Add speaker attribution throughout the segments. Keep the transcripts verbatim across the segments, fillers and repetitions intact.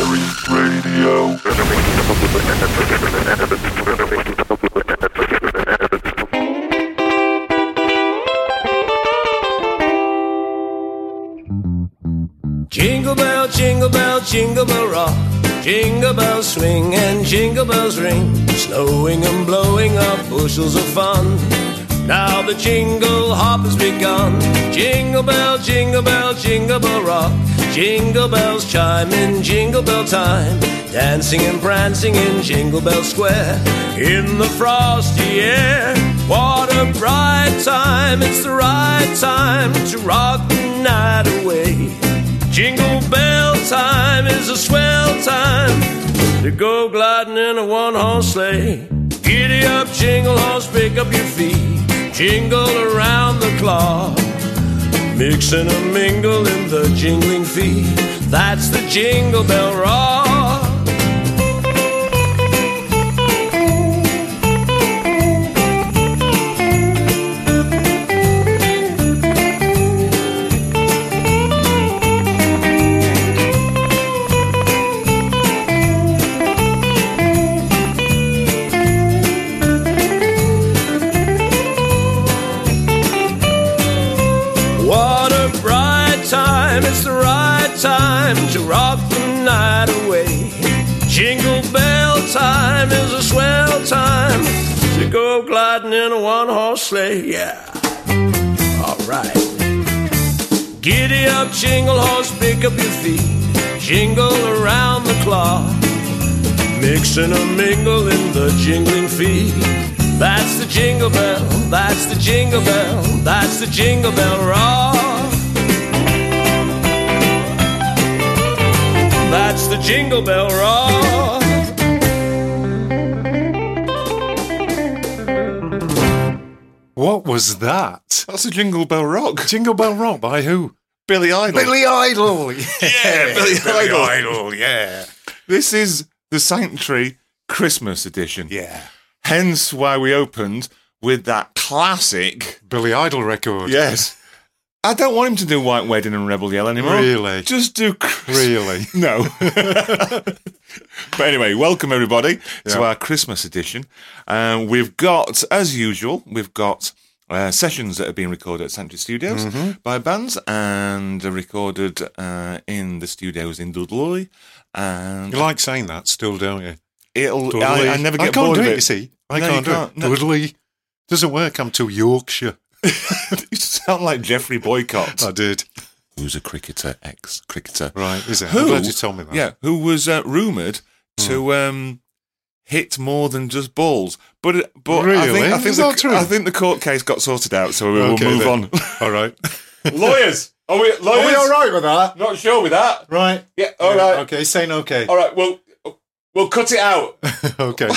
Speaker 1: Radio.
Speaker 2: Jingle bell, jingle bell, jingle bell rock. Jingle bells swing and jingle bells ring, snowing and blowing up bushels of fun. Now the jingle hop has begun. Jingle bell, jingle bell, jingle bell rock. Jingle bells chime in jingle bell time, dancing and prancing in Jingle Bell Square. In the frosty air, what a bright time. It's the right time to rock the night away. Jingle bell time is a swell time to go gliding in a one-horse sleigh. Giddy up, jingle horse, pick up your feet, jingle around the clock, mix and a mingle in the jingling feet. That's the Jingle Bell Rock. It's the right time to rock the night away. Jingle bell time is a swell time to go gliding in a one-horse sleigh. Yeah, all right. Giddy up, jingle horse, pick up your feet, jingle around the clock, mix and a mingle in the jingling feet. That's the Jingle Bell, that's the Jingle Bell, that's the Jingle Bell Rock. That's the Jingle Bell Rock.
Speaker 3: What was that?
Speaker 4: That's a Jingle Bell Rock.
Speaker 3: Jingle Bell Rock by who?
Speaker 4: Billy Idol.
Speaker 3: Billy Idol. Yeah,
Speaker 4: yeah Billy,
Speaker 3: Billy
Speaker 4: Idol.
Speaker 3: Idol. Yeah.
Speaker 4: This is the Sanctuary Christmas edition.
Speaker 3: Yeah.
Speaker 4: Hence why we opened with that classic
Speaker 3: Billy Idol record.
Speaker 4: Yes. I don't want him to do White Wedding and Rebel Yell anymore.
Speaker 3: Really?
Speaker 4: Just do Christmas.
Speaker 3: Really?
Speaker 4: No. But anyway, welcome everybody
Speaker 3: yeah.
Speaker 4: to our Christmas edition. Uh, we've got, as usual, we've got uh, sessions that have been recorded at Sanctuary Studios
Speaker 3: mm-hmm.
Speaker 4: by bands and recorded uh, in the studios in Dudley. And
Speaker 3: you like saying that still, don't you?
Speaker 4: It'll. I, I never get
Speaker 3: I can't
Speaker 4: bored
Speaker 3: do
Speaker 4: of
Speaker 3: it,
Speaker 4: it.
Speaker 3: you see. I
Speaker 4: no,
Speaker 3: can't do
Speaker 4: can't.
Speaker 3: it.
Speaker 4: No.
Speaker 3: Dudley doesn't work. I'm too Yorkshire.
Speaker 4: You sound like Geoffrey Boycott.
Speaker 3: I did.
Speaker 4: Who's a cricketer, ex-cricketer.
Speaker 3: Right, is it?
Speaker 4: Who,
Speaker 3: I'm glad you told me that.
Speaker 4: Yeah, who was uh, rumoured to mm. um, hit more than just balls. But but
Speaker 3: really?
Speaker 4: I think, I, think
Speaker 3: is
Speaker 4: the,
Speaker 3: that true?
Speaker 4: I think the court case got sorted out, so we will
Speaker 3: okay,
Speaker 4: move
Speaker 3: then.
Speaker 4: on.
Speaker 3: All right.
Speaker 4: Lawyers! Are we, lawyers?
Speaker 3: Are we all right with that?
Speaker 4: Not sure with that.
Speaker 3: Right.
Speaker 4: Yeah, all
Speaker 3: yeah,
Speaker 4: right.
Speaker 3: Okay, saying okay.
Speaker 4: All right, we'll, we'll cut it out.
Speaker 3: Okay.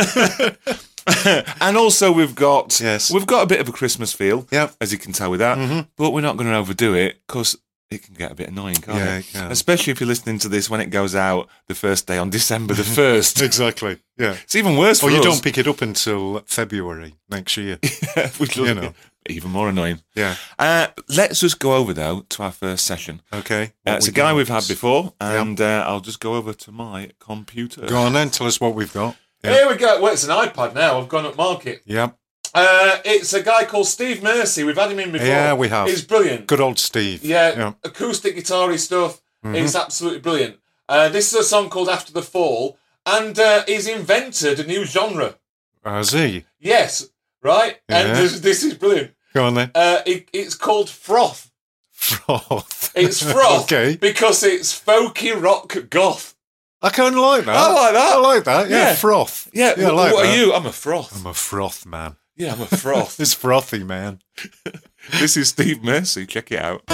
Speaker 4: And also we've got
Speaker 3: yes.
Speaker 4: we've got a bit of a Christmas feel,
Speaker 3: yep.
Speaker 4: as you can tell with that,
Speaker 3: mm-hmm.
Speaker 4: but we're not going to overdo it because it can get a bit annoying, can't
Speaker 3: yeah,
Speaker 4: it?
Speaker 3: it can.
Speaker 4: Especially if you're listening to this when it goes out the first day on December the first.
Speaker 3: Exactly, yeah.
Speaker 4: It's even worse for
Speaker 3: or
Speaker 4: us.
Speaker 3: you don't pick it up until February next year.
Speaker 4: Yeah, which
Speaker 3: you know.
Speaker 4: Even more annoying.
Speaker 3: Yeah.
Speaker 4: Uh, let's just go over, though, to our first session.
Speaker 3: Okay.
Speaker 4: Uh, it's a guy
Speaker 3: got?
Speaker 4: we've had before, and
Speaker 3: yep.
Speaker 4: uh, I'll just go over to my computer.
Speaker 3: Go on then, tell us what we've got. Yep.
Speaker 4: Here we go. Well, it's an iPad now. I've gone up market.
Speaker 3: Yep.
Speaker 4: Uh, it's a guy called Steve Mercy. We've had him in before.
Speaker 3: Yeah, we have.
Speaker 4: He's brilliant.
Speaker 3: Good old Steve.
Speaker 4: Yeah,
Speaker 3: yeah.
Speaker 4: acoustic guitar-y stuff.
Speaker 3: Mm-hmm.
Speaker 4: He's absolutely brilliant. Uh, this is a song called After the Fall, and uh, he's invented a new genre.
Speaker 3: Has he?
Speaker 4: Yes, right?
Speaker 3: Yeah.
Speaker 4: And this, this is brilliant.
Speaker 3: Go on then.
Speaker 4: Uh, it, it's called Froth.
Speaker 3: Froth.
Speaker 4: It's Froth
Speaker 3: okay.
Speaker 4: because it's folky rock goth.
Speaker 3: I kind of like that.
Speaker 4: I like that.
Speaker 3: I like that. Yeah,
Speaker 4: Yeah.
Speaker 3: froth.
Speaker 4: Yeah,
Speaker 3: yeah I
Speaker 4: wh-
Speaker 3: like
Speaker 4: what
Speaker 3: that.
Speaker 4: are you? I'm a froth.
Speaker 3: I'm a froth man.
Speaker 4: Yeah, I'm a froth.
Speaker 3: It's frothy, man.
Speaker 4: This is Steve Mercy. Check it out.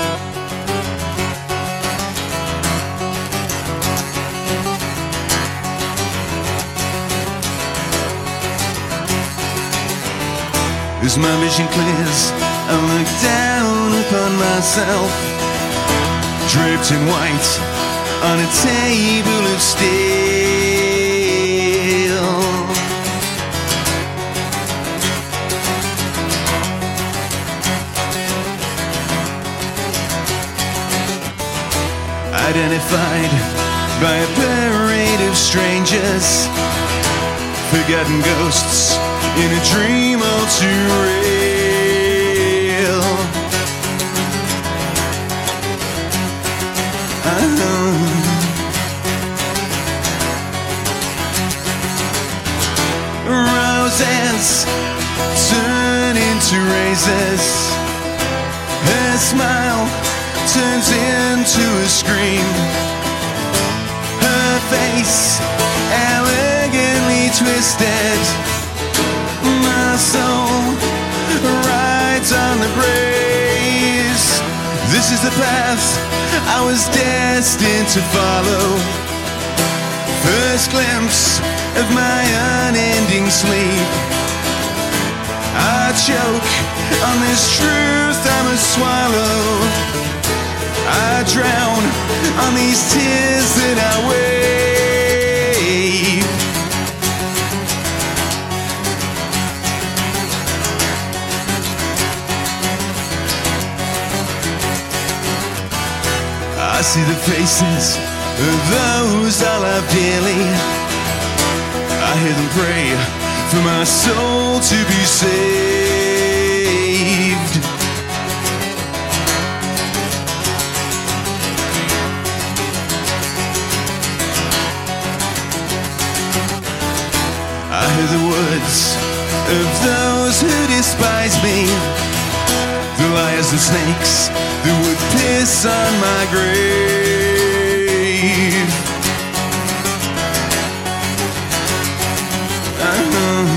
Speaker 5: As my vision clears, I look down upon myself, draped in white on a table of steel. Identified by a parade of strangers, forgotten ghosts in a dream all too real. Uh-huh. Roses turn into razors, her smile turns into a scream, her face elegantly twisted, my soul rides on the breeze. This is the path I was destined to follow. First glimpse of my unending sleep, I choke on this truth I must swallow. I drown on these tears that I weep. I see the faces of those I love dearly. I hear them pray for my soul to be saved. I hear the words of those who despise me, the liars and snakes that would piss on my grave. Uh-huh.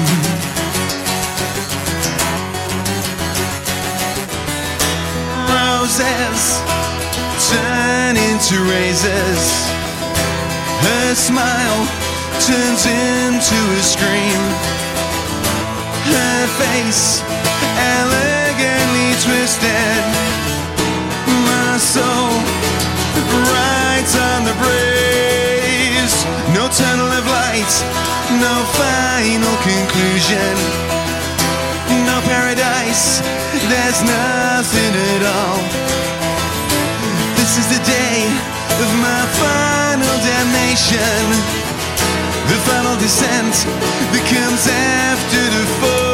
Speaker 5: Roses turn into razors, her smile turns into a scream, her face elegantly twisted, my soul rides on the breeze. No tunnel of light, no final conclusion, no paradise, there's nothing at all. This is the day of my final damnation, the final descent that comes after the fall.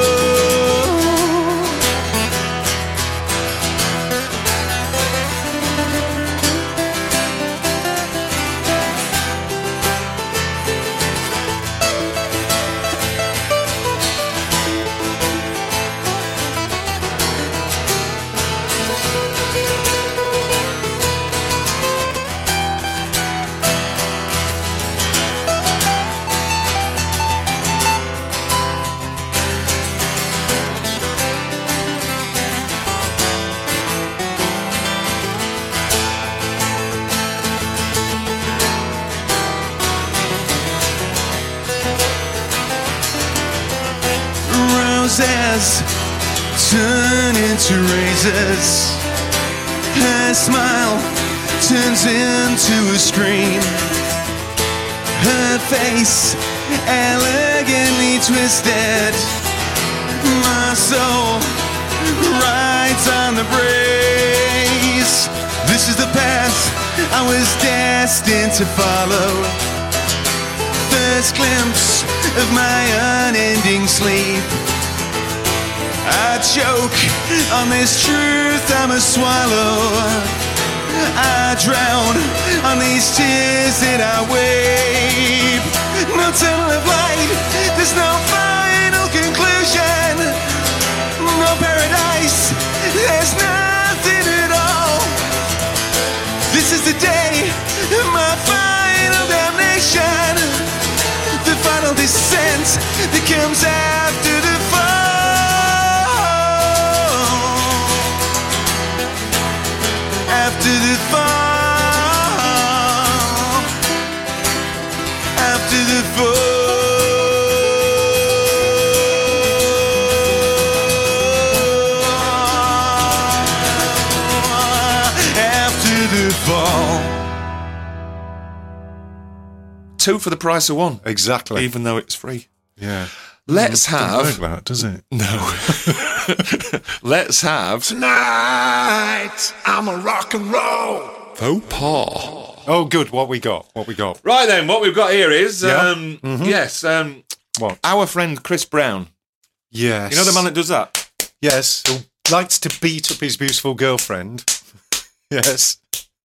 Speaker 5: Roses turn into razors, her smile turns into a scream, her face elegantly twisted, my soul rides on the breeze. This is the path I was destined to follow. First glimpse of my unending sleep, I choke on this truth I must swallow. I drown on these tears that I weep. No tunnel of light, there's no final conclusion, no paradise, there's nothing at all. This is the day of my final damnation, the final descent that comes after the fall. After the fall, after the fall, after the fall.
Speaker 4: Two for the price of one,
Speaker 3: Exactly.
Speaker 4: even though it's free.
Speaker 3: Yeah.
Speaker 4: Let's
Speaker 3: Doesn't
Speaker 4: have...
Speaker 3: work that, does it?
Speaker 4: No. Let's have...
Speaker 2: Tonight, I'm a rock and roll.
Speaker 4: Faux pas.
Speaker 3: Oh, good. What we got? What we got?
Speaker 4: Right then, what we've got here is,
Speaker 3: Yeah.
Speaker 4: um, yes, um,
Speaker 3: What?
Speaker 4: our friend Chris Brown.
Speaker 3: Yes.
Speaker 4: You know the man that does that?
Speaker 3: Yes. Who likes to beat up his beautiful girlfriend. Yes.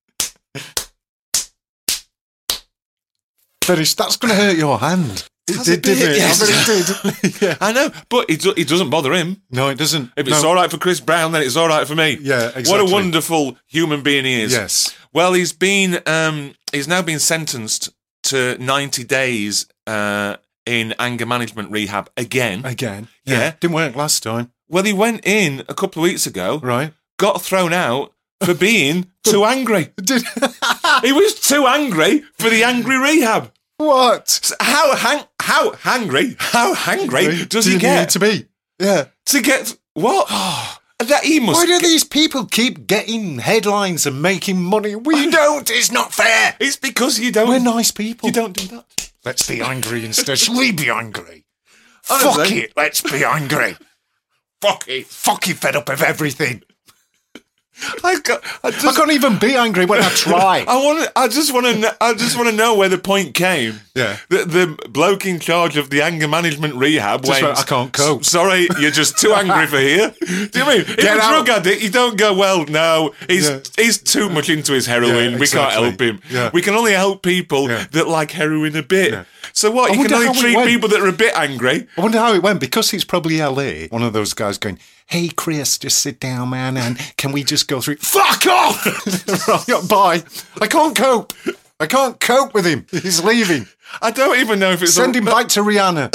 Speaker 3: Finish. That's going to hurt your hand. It
Speaker 4: Has
Speaker 3: did,
Speaker 4: a bit,
Speaker 3: didn't it?
Speaker 4: yes.
Speaker 3: I bet it did. Yeah.
Speaker 4: I know, but it, do- it doesn't bother him.
Speaker 3: No, it doesn't.
Speaker 4: If it's
Speaker 3: no.
Speaker 4: all right for Chris Brown, then it's all right for me.
Speaker 3: Yeah,
Speaker 4: What
Speaker 3: exactly.
Speaker 4: a wonderful human being he is.
Speaker 3: Yes.
Speaker 4: Well, he's been, um, he's now been sentenced to ninety days uh, in anger management rehab again.
Speaker 3: Again.
Speaker 4: Yeah.
Speaker 3: Didn't work last time.
Speaker 4: Well, he went in a couple of weeks ago,
Speaker 3: Right.
Speaker 4: got thrown out for being too angry.
Speaker 3: Did
Speaker 4: He was too angry for the angry rehab.
Speaker 3: What?
Speaker 4: So how hang, how hangry, how hangry does he
Speaker 3: Did
Speaker 4: get
Speaker 3: need to be? Yeah.
Speaker 4: to get what? That he must.
Speaker 3: Why do these people keep getting headlines and making money? We don't. It's not fair.
Speaker 4: It's because you don't.
Speaker 3: We're nice people.
Speaker 4: You don't do that.
Speaker 3: Let's be angry instead. Shall we be angry?
Speaker 4: Honestly.
Speaker 3: Fuck it. Let's be angry.
Speaker 4: Fuck it.
Speaker 3: Fucking fed up of everything.
Speaker 4: I, got, I
Speaker 3: I
Speaker 4: just.
Speaker 3: can't even be angry when I try.
Speaker 4: I want. I just want to. I just want to know where the point came.
Speaker 3: Yeah.
Speaker 4: The, the bloke in charge of the anger management rehab
Speaker 3: Just
Speaker 4: went.
Speaker 3: went, I can't cope.
Speaker 4: "S- Sorry, you're just too angry for here. Do you mean if
Speaker 3: Get
Speaker 4: a
Speaker 3: out.
Speaker 4: drug addict, you don't go, well, no, he's
Speaker 3: Yeah.
Speaker 4: he's too much into his heroin.
Speaker 3: Yeah,
Speaker 4: We can't
Speaker 3: exactly.
Speaker 4: help him.
Speaker 3: Yeah.
Speaker 4: We can only help people
Speaker 3: Yeah.
Speaker 4: that like heroin a bit.
Speaker 3: Yeah.
Speaker 4: So what?
Speaker 3: I
Speaker 4: You can
Speaker 3: wonder
Speaker 4: only
Speaker 3: how it
Speaker 4: treat
Speaker 3: went.
Speaker 4: people that are a bit angry.
Speaker 3: I wonder how it went, because it's probably L A. One of those guys going, hey, Chris, just sit down, man, and can we just go through... Fuck off! Right, bye. I can't cope. I can't cope with him. He's leaving.
Speaker 4: I don't even know if it's
Speaker 3: Send
Speaker 4: a,
Speaker 3: him back to Rihanna.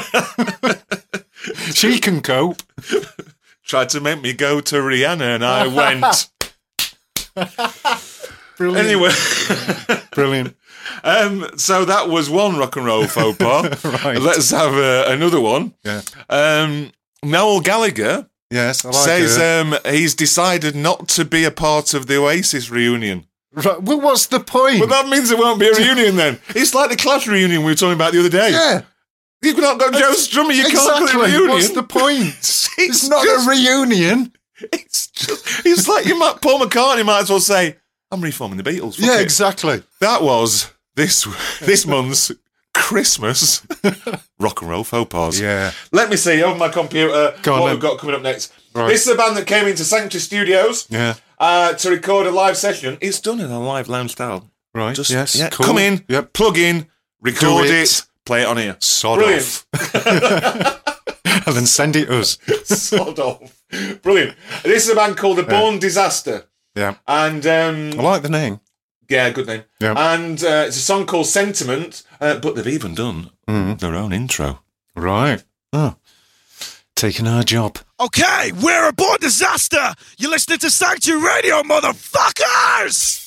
Speaker 3: She can cope.
Speaker 4: tried to make me go to Rihanna, and I went.
Speaker 3: Brilliant.
Speaker 4: Anyway,
Speaker 3: Brilliant.
Speaker 4: um, so that was one rock and roll faux pas.
Speaker 3: Right.
Speaker 4: Let's have uh, another one.
Speaker 3: Yeah.
Speaker 4: Um, Noel Gallagher
Speaker 3: Yes, I like
Speaker 4: says
Speaker 3: her.
Speaker 4: um, he's decided not to be a part of the Oasis reunion.
Speaker 3: Right, well, what's the point?
Speaker 4: But that means there won't be a reunion then. It's like the Clash reunion we were talking about the other day.
Speaker 3: yeah.
Speaker 4: You've not got Joe Strummer, you can't call it a
Speaker 3: Exactly.
Speaker 4: reunion.
Speaker 3: What's the point?
Speaker 4: It's,
Speaker 3: It's not
Speaker 4: just,
Speaker 3: a reunion.
Speaker 4: It's just, it's like you might, Paul McCartney might as well say, I'm reforming the Beatles. Fuck
Speaker 3: Yeah,
Speaker 4: it.
Speaker 3: exactly.
Speaker 4: That was this this month's Christmas rock and roll faux pas.
Speaker 3: Yeah.
Speaker 4: Let me see on my computer
Speaker 3: Go on
Speaker 4: what
Speaker 3: then.
Speaker 4: we've got coming up next.
Speaker 3: Right.
Speaker 4: This is a band that came into Sanctuary Studios
Speaker 3: Yeah.
Speaker 4: uh, to record a live session. It's done in a live lounge style.
Speaker 3: Right.
Speaker 4: Just
Speaker 3: yes.
Speaker 4: yeah,
Speaker 3: Cool.
Speaker 4: come in,
Speaker 3: Yep.
Speaker 4: plug in, record
Speaker 3: Do
Speaker 4: it.
Speaker 3: it.
Speaker 4: play it on here.
Speaker 3: Sod
Speaker 4: Brilliant.
Speaker 3: off. And then send it us.
Speaker 4: Sod off. Brilliant. This is a band called The Born Disaster.
Speaker 3: Yeah.
Speaker 4: And um,
Speaker 3: I like the name.
Speaker 4: yeah, good name.
Speaker 3: Yeah.
Speaker 4: And uh, it's a song called Sentiment, uh, but they've even done
Speaker 3: Mm-hmm.
Speaker 4: their own intro.
Speaker 3: Right. Oh. Taking our job.
Speaker 1: Okay, we're a born disaster. You're listening to Sanctuary Radio, motherfuckers!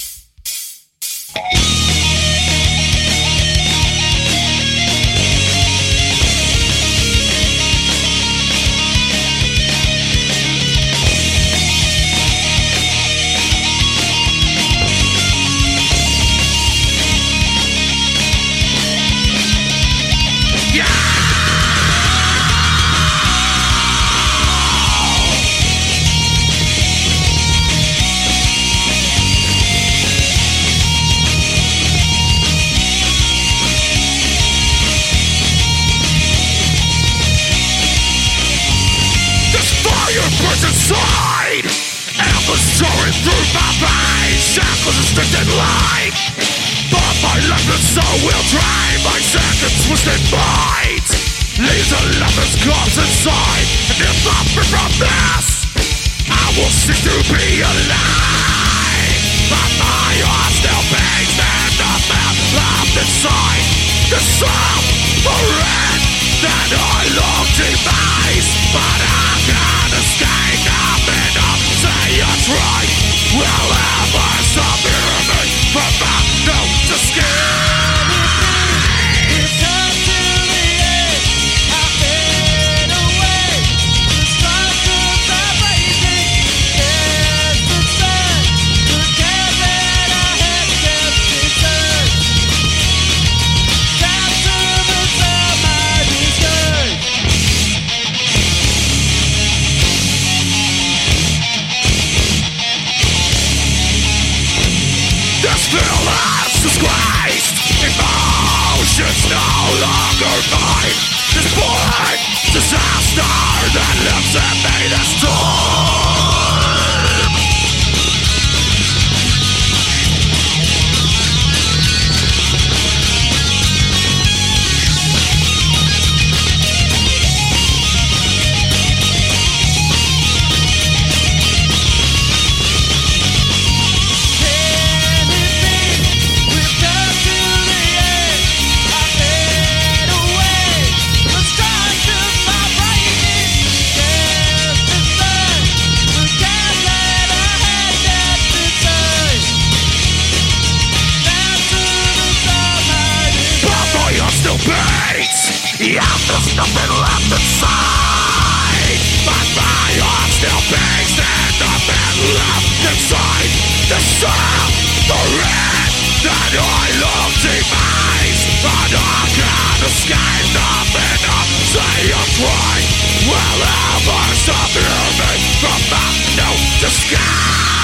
Speaker 1: This fire burns inside, and the soaring through my veins. Shackles of restricted light, but my life and soul will drive my seconds twisted mind. Leaves a lover's corpse inside, and if I'm free from this, I will seek to be alive. But my heart still beats in the mouth of inside. The soul forever that I long demise, but I can't escape. I've been up, say it's right. Will ever stop hearing me from my nose to skin? We've come to the end. I've been away. The stars of vibration. There's the sun. The care that I had kept returned. Down to the summer discourse. This feeling's disgraced. Emotions no longer mine. This blind disaster that lives in me this time. Yeah, there's nothing left inside, but my heart still beats. There's nothing left inside. The sun, the red, that I love demise, and I can't escape nothing. Say I'm trying, will ever subdue me from my new disguise.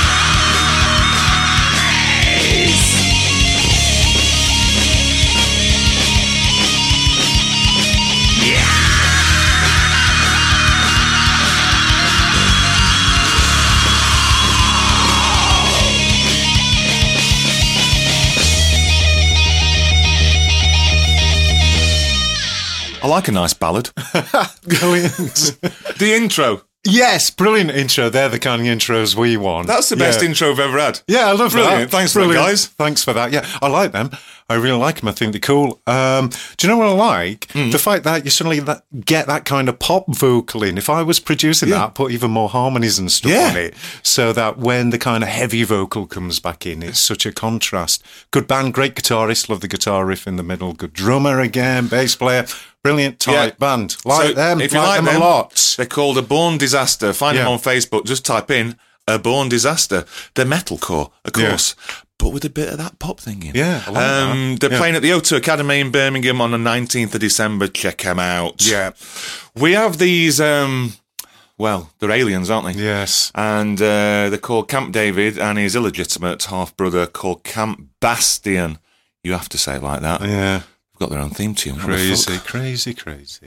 Speaker 4: I like a nice ballad.
Speaker 3: Brilliant.
Speaker 4: The intro.
Speaker 3: Yes, brilliant intro. They're the kind of intros we want.
Speaker 4: That's the best
Speaker 3: yeah.
Speaker 4: intro I've ever had.
Speaker 3: Yeah, I love
Speaker 4: Brilliant.
Speaker 3: that.
Speaker 4: Thanks
Speaker 3: brilliant.
Speaker 4: for that, guys.
Speaker 3: Thanks for that. Yeah, I like them. I really like them. I think they're cool. Um, do you know what I like? Mm. The fact that you suddenly that, get that kind of pop vocal in. If I was producing
Speaker 4: yeah.
Speaker 3: that, put even more harmonies and stuff
Speaker 4: yeah.
Speaker 3: on it, so that when the kind of heavy vocal comes back in, it's such a contrast. Good band, great guitarist, love the guitar riff in the middle, good drummer again, bass player. Brilliant tight
Speaker 4: yeah.
Speaker 3: band. Like
Speaker 4: so
Speaker 3: them.
Speaker 4: If you
Speaker 3: like,
Speaker 4: like
Speaker 3: them,
Speaker 4: them
Speaker 3: a lot.
Speaker 4: They're called A Born Disaster. Find
Speaker 3: yeah.
Speaker 4: them on Facebook. Just type in A Born Disaster. They're metalcore, of course, yeah. but with a bit of that pop thing in.
Speaker 3: Yeah, I like
Speaker 4: um,
Speaker 3: that.
Speaker 4: They're
Speaker 3: yeah.
Speaker 4: playing at the O two Academy in Birmingham on the nineteenth of December. Check them out.
Speaker 3: Yeah.
Speaker 4: We have these, um, well, they're aliens, aren't they?
Speaker 3: Yes.
Speaker 4: And uh, they're called Camp David and his illegitimate half-brother called Camp Bastian. You have to say it like that.
Speaker 3: Yeah.
Speaker 4: Got their own theme tune.
Speaker 3: Crazy, crazy, crazy.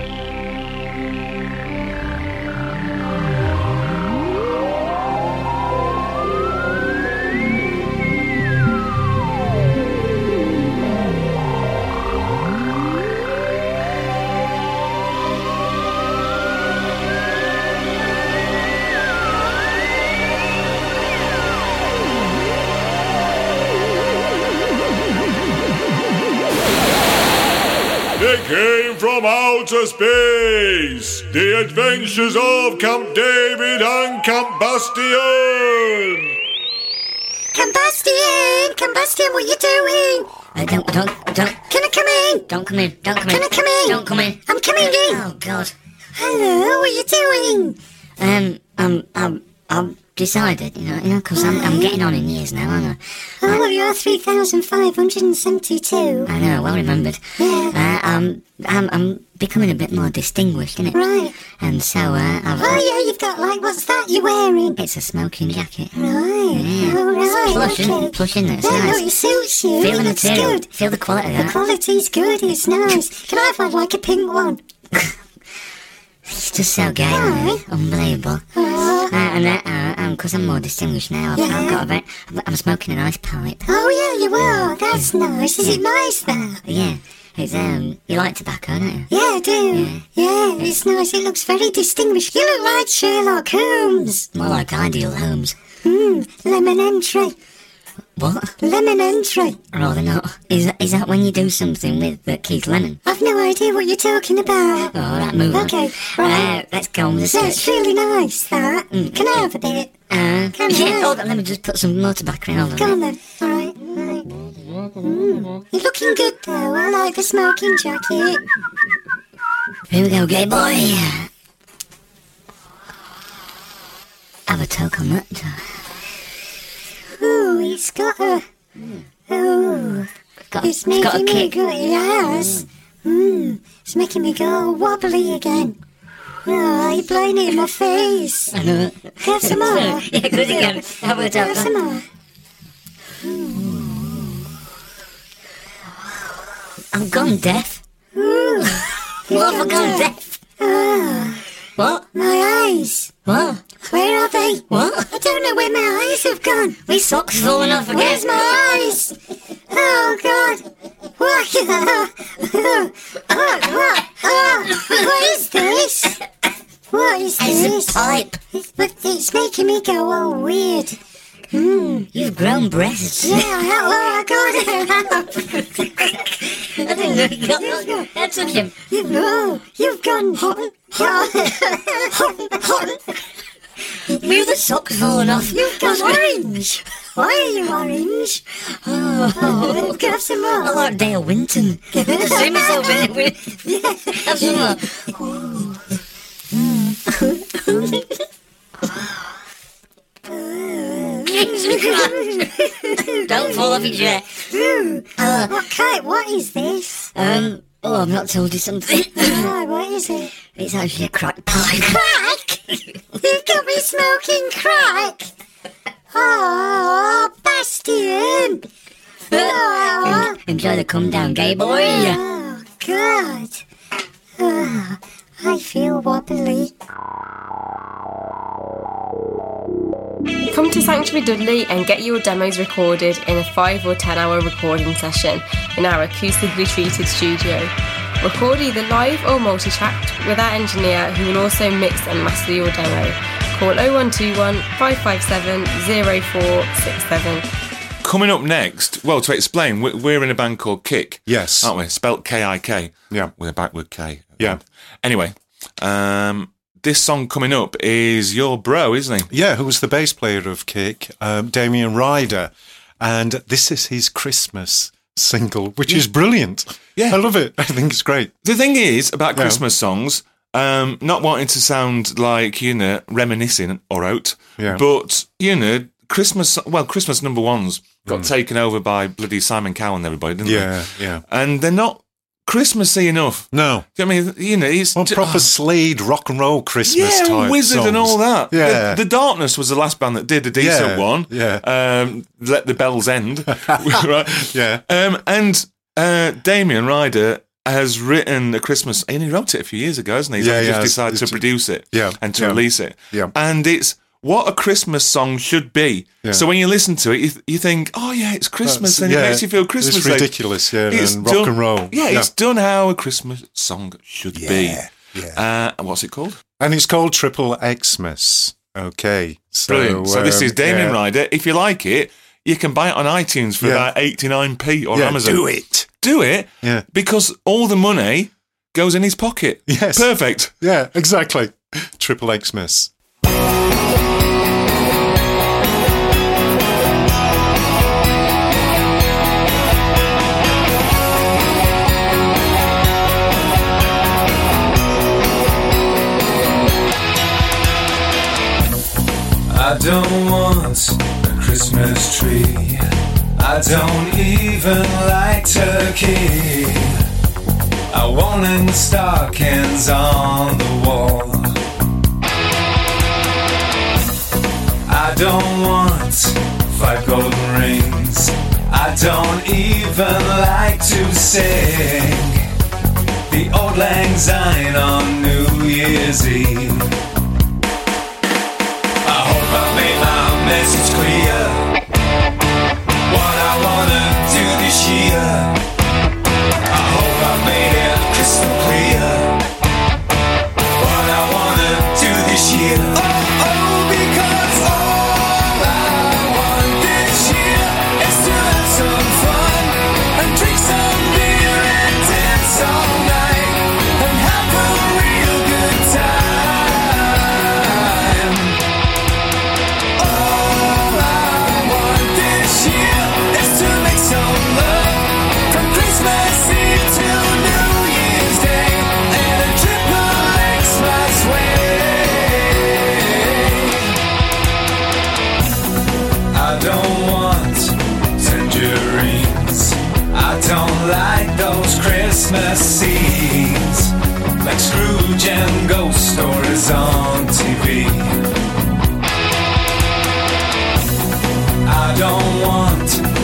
Speaker 1: They came from outer space. The adventures of Camp David and Camp Bastian.
Speaker 6: Camp Bastian, Camp Bastian, what you doing?
Speaker 7: I don't, don't, don't.
Speaker 6: Can I come in?
Speaker 7: Don't come in, don't come in.
Speaker 6: Can I come in?
Speaker 7: Don't come in.
Speaker 6: I'm coming in.
Speaker 7: Oh, God.
Speaker 6: Hello, what you doing?
Speaker 7: Um, I'm, I'm, I've decided, you know, you know, because I'm, I'm getting on in years now, aren't I?
Speaker 6: Oh, well, you're three thousand five hundred seventy-two.
Speaker 7: I know, well remembered.
Speaker 6: Yeah.
Speaker 7: Uh, um, I'm, I'm becoming a bit more distinguished, innit?
Speaker 6: Right.
Speaker 7: And so, uh, I've...
Speaker 6: Oh, yeah, you've got, like, what's that you're wearing?
Speaker 7: It's a smoking jacket.
Speaker 6: Right.
Speaker 7: Yeah.
Speaker 6: Oh, right.
Speaker 7: Plush,
Speaker 6: okay.
Speaker 7: in, plush in there, it's
Speaker 6: Yeah,
Speaker 7: nice.
Speaker 6: no, it suits you.
Speaker 7: Feel
Speaker 6: it
Speaker 7: the
Speaker 6: looks
Speaker 7: material.
Speaker 6: good.
Speaker 7: Feel the quality of
Speaker 6: The
Speaker 7: that.
Speaker 6: quality's good, it's nice. Can I have, like, a pink one?
Speaker 7: It's just so gay, really. Unbelievable.
Speaker 6: Oh.
Speaker 7: Uh, and uh, uh, um, because I'm more distinguished now, I've,
Speaker 6: Yeah.
Speaker 7: I've got a bit, I'm smoking an ice pipe.
Speaker 6: Oh, yeah, you are. That's nice. Is it nice, that?
Speaker 7: Yeah, it's, um, you like tobacco, don't you?
Speaker 6: Yeah, I do.
Speaker 7: Yeah.
Speaker 6: Yeah, it's nice. It looks very distinguished. You look like Sherlock Holmes.
Speaker 7: More like Ideal Homes.
Speaker 6: Hmm, lemon entry.
Speaker 7: What?
Speaker 6: Lemon entry.
Speaker 7: Rather not. Is that, is that when you do something with uh, Keith Lemon?
Speaker 6: I've no idea what you're talking about.
Speaker 7: Oh, that move on.
Speaker 6: Okay, right.
Speaker 7: Uh, let's go on with the
Speaker 6: That's
Speaker 7: search.
Speaker 6: really nice, that. Can I have a bit?
Speaker 7: Uh,
Speaker 6: Come
Speaker 7: yeah,
Speaker 6: on.
Speaker 7: hold on, let me just put some more tobacco in. Hold on.
Speaker 6: Come on then. All right, right. Mm. You're looking good, though. I like the smoking jacket.
Speaker 7: Here we go, gay boy. Have a toke on that.
Speaker 6: Ooh, it's got a... Ooh,
Speaker 7: Got,
Speaker 6: it's
Speaker 7: it's got a
Speaker 6: making me
Speaker 7: kick.
Speaker 6: go... Yes. Mm, it's making me go wobbly again. Oh, you're blowing it in my face.
Speaker 7: I know.
Speaker 6: Have some more?
Speaker 7: Yeah, good again. Have a toke.
Speaker 6: Have some more?
Speaker 7: I'm gone deaf. What have I gone deaf? What?
Speaker 6: My eyes.
Speaker 7: What?
Speaker 6: Where are they?
Speaker 7: What?
Speaker 6: I don't know where my eyes have gone.
Speaker 7: My sock's falling off again.
Speaker 6: Where's my eyes? Oh, God. What? what, what, oh, what is this? What is this?
Speaker 7: It's a pipe.
Speaker 6: It's, but it's making me go all weird. Mm.
Speaker 7: You've grown breasts.
Speaker 6: Yeah, oh, God.
Speaker 7: I didn't know you got that. That took him.
Speaker 6: You've, oh, you've gone hot. Hot. Hot. Hot.
Speaker 7: Where the socks falling off?
Speaker 6: You've gone orange. Why are you orange? Oh, oh, can I have some more?
Speaker 7: I like Dale Winton. See myself in it. Have some more. Don't fall off your chair.
Speaker 6: Uh, what kind? What is this?
Speaker 7: Um, oh, I've not told you something.
Speaker 6: Oh, what is it?
Speaker 7: It's actually a crack pipe.
Speaker 6: Crack? You've got me smoking crack. Oh, Bastion. Oh,
Speaker 7: Enjoy the come down, gay boy.
Speaker 6: oh God. Oh, I feel wobbly.
Speaker 8: Come to Sanctuary Dudley and get your demos recorded in a five or ten hour recording session in our acoustically treated studio. Record either live or multi-tracked with our engineer who will also mix and master your demo. Call oh one two one, five five seven, oh four six seven.
Speaker 4: Coming up next, well, to explain, we- we're in a band called Kick.
Speaker 3: Yes.
Speaker 4: Aren't we? Spelt K I K.
Speaker 3: Yeah.
Speaker 4: With a backward K.
Speaker 3: Yeah.
Speaker 4: Anyway, um, this song coming up is your bro, isn't he?
Speaker 3: Yeah, who was the bass player of Kick, um, Damien Ryder. And this is his Christmas single, which is brilliant.
Speaker 4: Yeah.
Speaker 3: I love it. I think it's great.
Speaker 4: The thing is about
Speaker 3: Yeah.
Speaker 4: Christmas songs, um, not wanting to sound like, you know, reminiscing or out,
Speaker 3: Yeah.
Speaker 4: but, you know, Christmas, well, Christmas number ones got taken over by bloody Simon Cowell and everybody, didn't
Speaker 3: Yeah,
Speaker 4: they?
Speaker 3: yeah.
Speaker 4: And they're not Christmassy enough.
Speaker 3: No.
Speaker 4: Do you know what I mean, you know, it's
Speaker 3: Well,
Speaker 4: ju-
Speaker 3: proper Slade rock and roll Christmas
Speaker 4: yeah,
Speaker 3: type
Speaker 4: Wizard and all
Speaker 3: songs.
Speaker 4: that.
Speaker 3: Yeah.
Speaker 4: The, the Darkness was the last band that did a decent
Speaker 3: Yeah,
Speaker 4: one.
Speaker 3: yeah.
Speaker 4: Um, Let the Bells End. Right?
Speaker 3: Yeah.
Speaker 4: Um, and uh, Damien Ryder has written a Christmas, and he wrote it a few years ago, hasn't he? He's
Speaker 3: Yeah,
Speaker 4: only
Speaker 3: yeah,
Speaker 4: just
Speaker 3: it's-
Speaker 4: decided
Speaker 3: it's-
Speaker 4: to produce it
Speaker 3: yeah,
Speaker 4: and to
Speaker 3: yeah.
Speaker 4: release it.
Speaker 3: Yeah.
Speaker 4: And it's what a Christmas song should be.
Speaker 3: Yeah.
Speaker 4: So when you listen to it, you, th- you think, oh yeah, it's Christmas,
Speaker 3: That's-
Speaker 4: and
Speaker 3: yeah,
Speaker 4: it makes you feel Christmas.
Speaker 3: It's ridiculous, yeah,
Speaker 4: It's
Speaker 3: and rock
Speaker 4: done-
Speaker 3: and roll.
Speaker 4: Yeah,
Speaker 3: Yeah.
Speaker 4: it's done how a Christmas song should be.
Speaker 3: yeah.
Speaker 4: Uh, what's it called?
Speaker 3: And it's called Triple Xmas. Okay. So,
Speaker 4: Brilliant. So this
Speaker 3: um,
Speaker 4: is Damien
Speaker 3: yeah.
Speaker 4: Ryder. If you like it, you can buy it on iTunes for
Speaker 3: Yeah.
Speaker 4: about eighty-nine p or
Speaker 3: Yeah,
Speaker 4: Amazon.
Speaker 3: do it.
Speaker 4: Do it.
Speaker 3: Yeah.
Speaker 4: Because all the money goes in his pocket.
Speaker 3: Yes.
Speaker 4: Perfect.
Speaker 3: Yeah, exactly. Triple Xmas.
Speaker 5: I don't want a Christmas tree. I don't even like turkey. I want them stockings on the wall. I don't want five golden rings. I don't even like to sing the Old Lang Syne on New Year's Eve. I hope I made my message clear. What I wanna do this year. I hope I made it crystal clear. What I wanna do this year. Oh, oh, because all I want this year is to have some fun and drink some beer and dance all night and have a real good time. Like those Christmas scenes, like Scrooge and ghost stories on T V. I don't want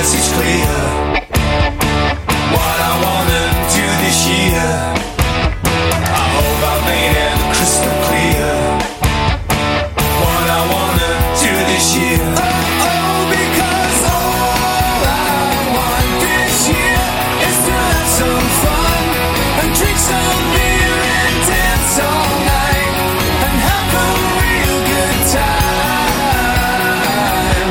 Speaker 5: message clear. What I wanna do this year, I hope I made it crystal clear. What I wanna do this year. Oh, oh, because all I want this year is to have some fun and drink some beer and dance all night and have a real good time.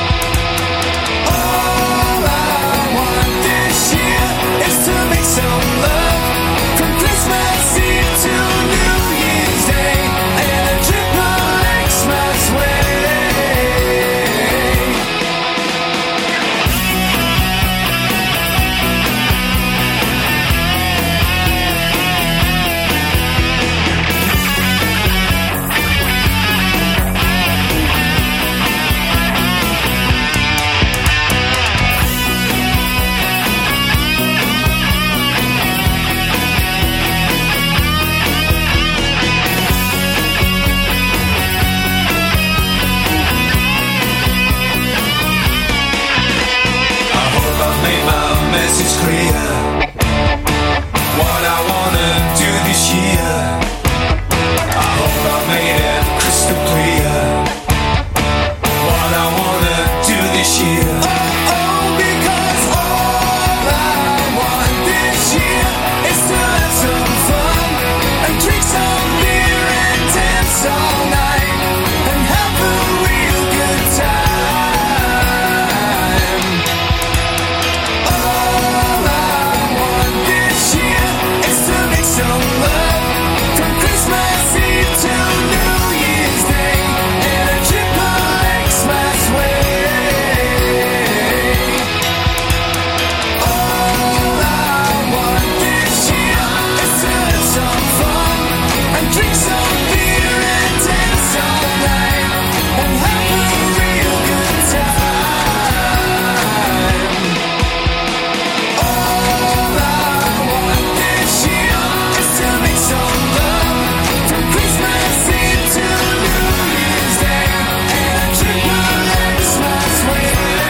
Speaker 5: All I want this year is to make some love from Christmas Eve to New Year's Day in a triple Xmas way. I hope I made my message clear. What I wanna do this year, I hope I made it crystal clear. What I wanna do this year. Oh, oh, because all I want this year is to have some fun and drink some beer and dance all night and have a real good time. All I want this year is to make some love from Christmas Eve to New Year's Day in a triple Xmas way. All I want this year is to have some fun and drink some beer and dance all night and have a real good time. All I want this year is to make some love from Christmas Eve to New Year's Day in a triple Xmas way.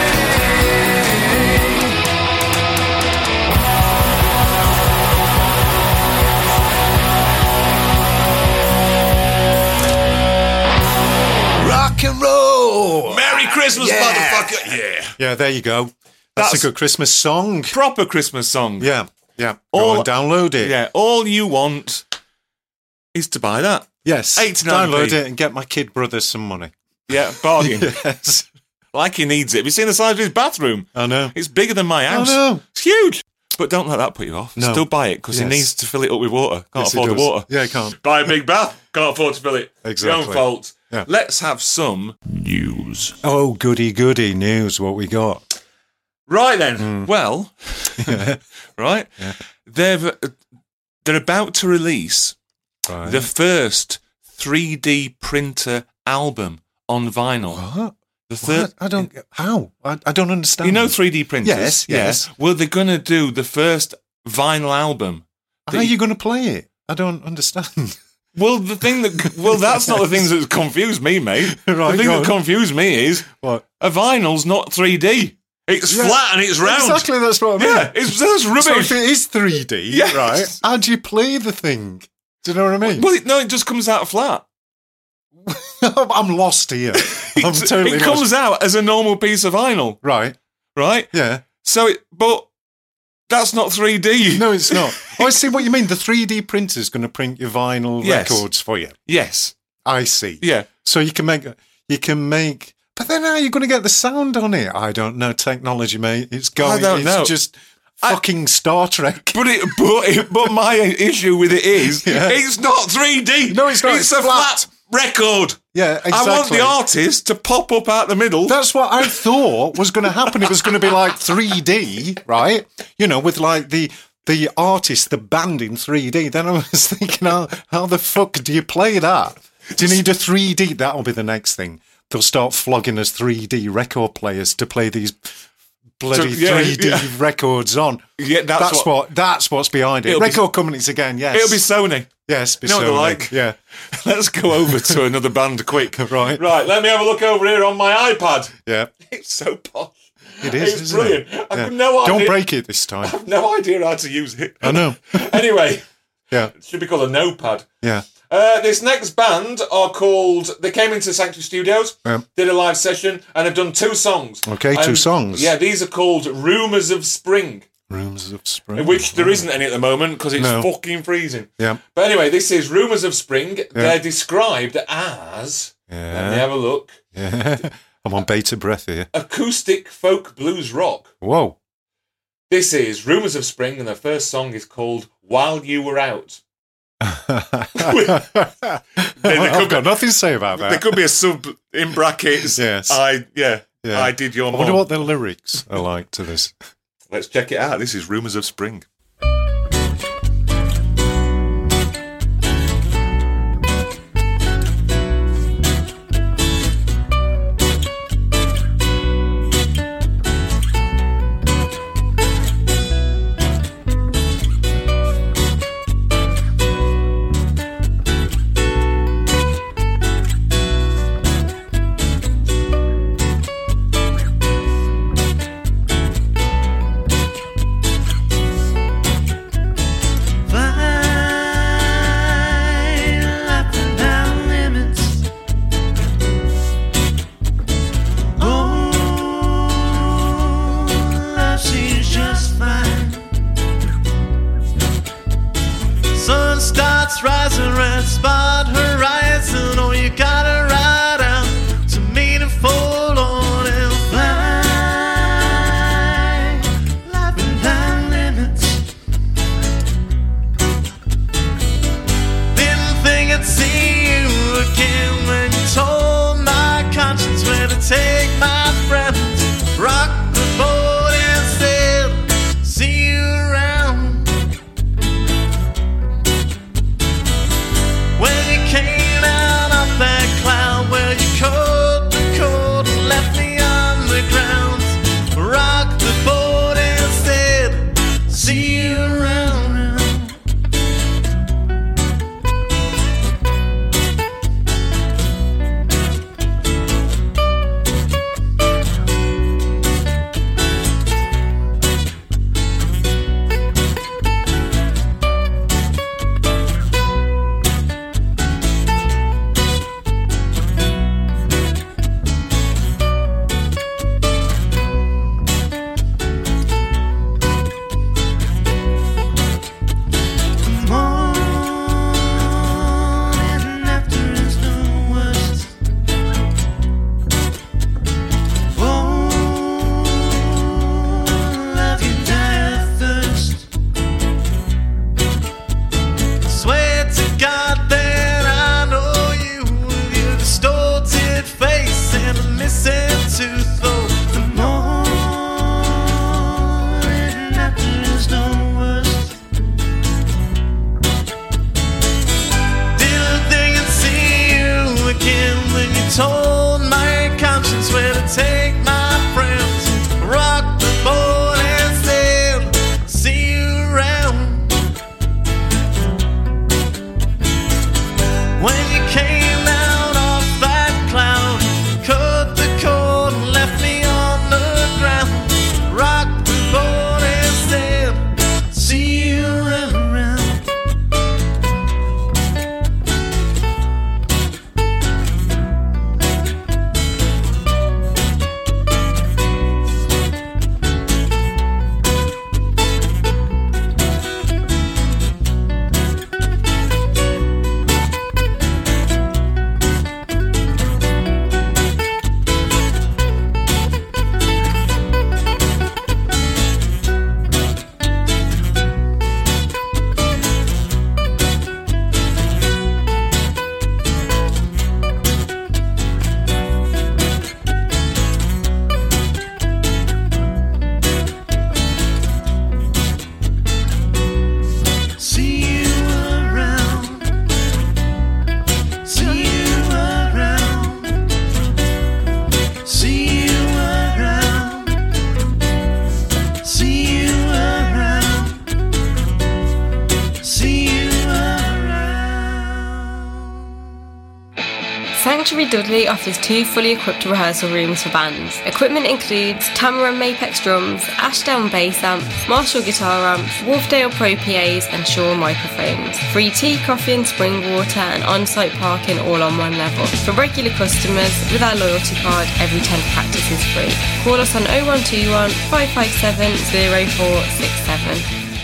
Speaker 3: Rock and roll.
Speaker 4: Merry Christmas,
Speaker 3: Yeah.
Speaker 4: motherfucker! Yeah.
Speaker 3: Yeah, there you go. That's,
Speaker 4: That's-
Speaker 3: a good Christmas song.
Speaker 4: Proper Christmas song.
Speaker 3: Yeah, yeah. Go
Speaker 4: All-
Speaker 3: and download it.
Speaker 4: Yeah. All you want is to buy that.
Speaker 3: Yes.
Speaker 4: eighty-nine p.
Speaker 3: Download it and get my kid brother some money.
Speaker 4: Yeah, bargain.
Speaker 3: Yes.
Speaker 4: Like he needs it. Have you seen the size of his bathroom?
Speaker 3: I know.
Speaker 4: It's bigger than my house.
Speaker 3: know.
Speaker 4: It's huge. But don't let that put you off.
Speaker 3: No.
Speaker 4: Still buy it because
Speaker 3: Yes.
Speaker 4: he needs to fill it up with water. Can't
Speaker 3: Yes, he
Speaker 4: afford the
Speaker 3: does.
Speaker 4: water.
Speaker 3: Yeah, he can't.
Speaker 4: Buy a big bath. Can't afford to fill it.
Speaker 3: Exactly.
Speaker 4: Your own fault.
Speaker 3: Yeah.
Speaker 4: Let's have some news.
Speaker 3: Oh, goody, goody news. What we got?
Speaker 4: Right then.
Speaker 3: Hmm.
Speaker 4: Well, right. They've uh, they're about to release
Speaker 3: Right.
Speaker 4: the first three D printer album on vinyl.
Speaker 3: What?
Speaker 4: The third.
Speaker 3: What? I don't. How? I, I don't understand.
Speaker 4: You know three D printers?
Speaker 3: Yes,
Speaker 4: Yeah.
Speaker 3: yes.
Speaker 4: Well, they're going to do the first vinyl album.
Speaker 3: How are you going to play it? I don't understand.
Speaker 4: Well, the thing that well, that's not the thing that confused me, mate.
Speaker 3: Right,
Speaker 4: the thing
Speaker 3: go
Speaker 4: that
Speaker 3: on.
Speaker 4: confused me is
Speaker 3: What?
Speaker 4: a vinyl's not three D. It's
Speaker 3: Yeah.
Speaker 4: flat and it's round.
Speaker 3: Exactly. That's what I mean.
Speaker 4: Yeah, it's that's
Speaker 3: So
Speaker 4: rubbish.
Speaker 3: if it is three D,
Speaker 4: Yes.
Speaker 3: right? How do you play the thing? Do you know what I mean?
Speaker 4: Well, it, no, it just comes out flat.
Speaker 3: I'm lost here. I'm
Speaker 4: It's-
Speaker 3: totally
Speaker 4: it
Speaker 3: lost.
Speaker 4: comes out as a normal piece of vinyl,
Speaker 3: Right.
Speaker 4: right?
Speaker 3: Yeah.
Speaker 4: So, it, but that's not three D.
Speaker 3: No, it's not. Oh, I see what you mean. The three D printer's going to print your vinyl
Speaker 4: Yes.
Speaker 3: records for you.
Speaker 4: Yes.
Speaker 3: I see.
Speaker 4: Yeah.
Speaker 3: So you can make, you can make, but then how are you going to get the sound on it? I don't know technology, mate. It's going,
Speaker 4: don't
Speaker 3: it's
Speaker 4: know.
Speaker 3: just fucking Star Trek.
Speaker 4: But it, but it, but my issue with it is,
Speaker 3: Yeah.
Speaker 4: it's not three D.
Speaker 3: No, it's not.
Speaker 4: It's,
Speaker 3: It's
Speaker 4: a flat.
Speaker 3: flat.
Speaker 4: record.
Speaker 3: Yeah, exactly.
Speaker 4: I want the artist to pop up out the middle.
Speaker 3: That's what I thought was going to happen. It was going to be like three D, right? You know, with like the the artist, the band in three D. Then I was thinking, how, how the fuck do you play that? Do you need a three D? That'll be the next thing. They'll start flogging us three D record players to play these bloody
Speaker 4: So, yeah,
Speaker 3: three D
Speaker 4: yeah.
Speaker 3: records on.
Speaker 4: Yeah, that's
Speaker 3: that's
Speaker 4: what-
Speaker 3: what, That's what's behind it.
Speaker 4: It'll be-
Speaker 3: Record companies again. Yes,
Speaker 4: It'll be Sony.
Speaker 3: yes. Be
Speaker 4: You know what they're
Speaker 3: Sony.
Speaker 4: like?
Speaker 3: Yeah,
Speaker 4: Let's go over to another band quick.
Speaker 3: Right.
Speaker 4: Right, let me have a look over here on my iPad.
Speaker 3: yeah.
Speaker 4: It's so posh.
Speaker 3: It is,
Speaker 4: It's
Speaker 3: isn't
Speaker 4: brilliant.
Speaker 3: it?
Speaker 4: I've no idea.
Speaker 3: Don't break it this time.
Speaker 4: No idea how to use it.
Speaker 3: I know.
Speaker 4: Anyway,
Speaker 3: Yeah,
Speaker 4: it should be called a notepad.
Speaker 3: yeah.
Speaker 4: Uh, this next band are called. They came into Sanctuary Studios,
Speaker 3: Yeah.
Speaker 4: did a live session, and have done two songs.
Speaker 3: Okay, two
Speaker 4: And,
Speaker 3: songs.
Speaker 4: Yeah, these are called "Rumours of Spring,"
Speaker 3: Rooms of Spring.
Speaker 4: which there isn't any at the moment because it's
Speaker 3: No.
Speaker 4: fucking freezing.
Speaker 3: Yeah.
Speaker 4: But anyway, this is "Rumours of Spring." They're described as. Let me
Speaker 3: Yeah.
Speaker 4: have a look.
Speaker 3: Yeah. I'm on bated breath here.
Speaker 4: Acoustic folk blues rock.
Speaker 3: Whoa.
Speaker 4: This is "Rumours of Spring," and the first song is called "While You Were Out."
Speaker 3: I've got nothing to say about that.
Speaker 4: There could be a sub in brackets.
Speaker 3: Yes.
Speaker 4: I yeah.
Speaker 3: Yeah.
Speaker 4: I did your
Speaker 3: I
Speaker 4: mom.
Speaker 3: wonder what the lyrics are like to this.
Speaker 4: Let's check it out. This is Rumours of Spring.
Speaker 9: Rising red spot horizon, oh, you gotta ride out to meet and fall on and fly. Life without limits. Didn't think I'd see you again when you told my conscience where to take my friends. Rock the boat and sail, see you around. When
Speaker 8: Sanctuary Dudley offers two fully equipped rehearsal rooms for bands. Equipment includes Tamara Mapex drums, Ashdown bass amps, Marshall guitar amps, Wolfdale Pro P As and Shaw microphones. Free tea, coffee and spring water and on-site parking all on one level. For regular customers, with our loyalty card, every tenth practice is free. Call us on oh one two one, five five seven, oh four six seven.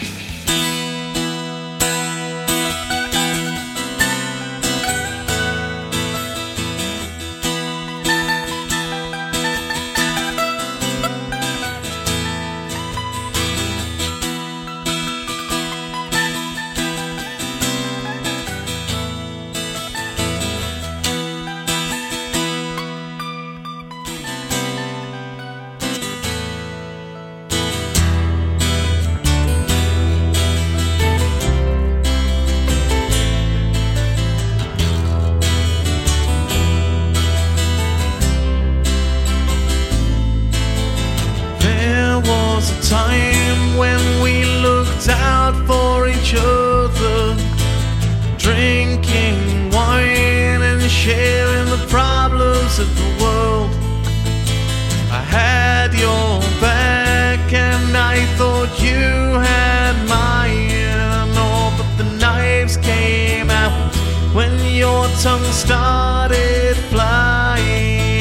Speaker 9: Time when we looked out for each other, drinking wine and sharing the problems of the world. I had your back and I thought you had mine. Oh, but the knives came out when your tongue started flying.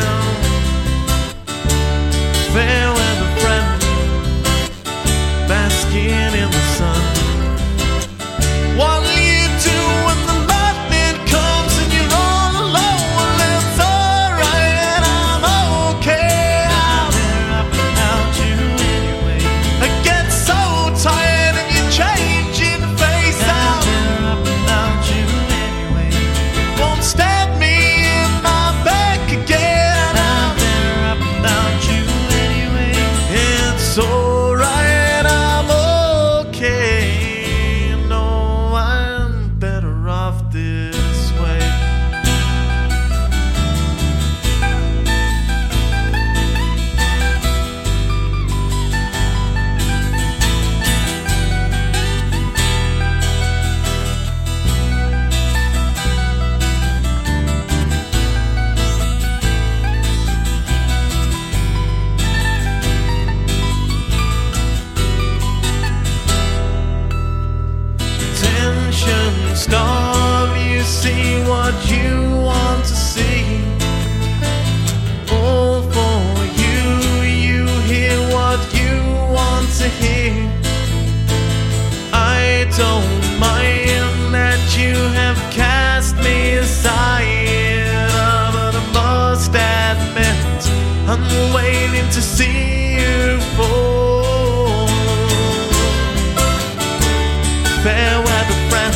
Speaker 9: Farewell, friend, basking in the sun. What'll you do when the lightning comes and you're all alone? Well, it's alright, I'm okay. I'll bear up without you anyway. I get so tired of you changing face. I'll bear up without you anyway. Won't stab me in my back again. I'll bear up without you anyway. It's alright. Stop, you see what you want to see. All for you, you hear what you want to hear. I don't mind that you have cast me aside, but I must admit I'm waiting to see you fall. Farewell, friend,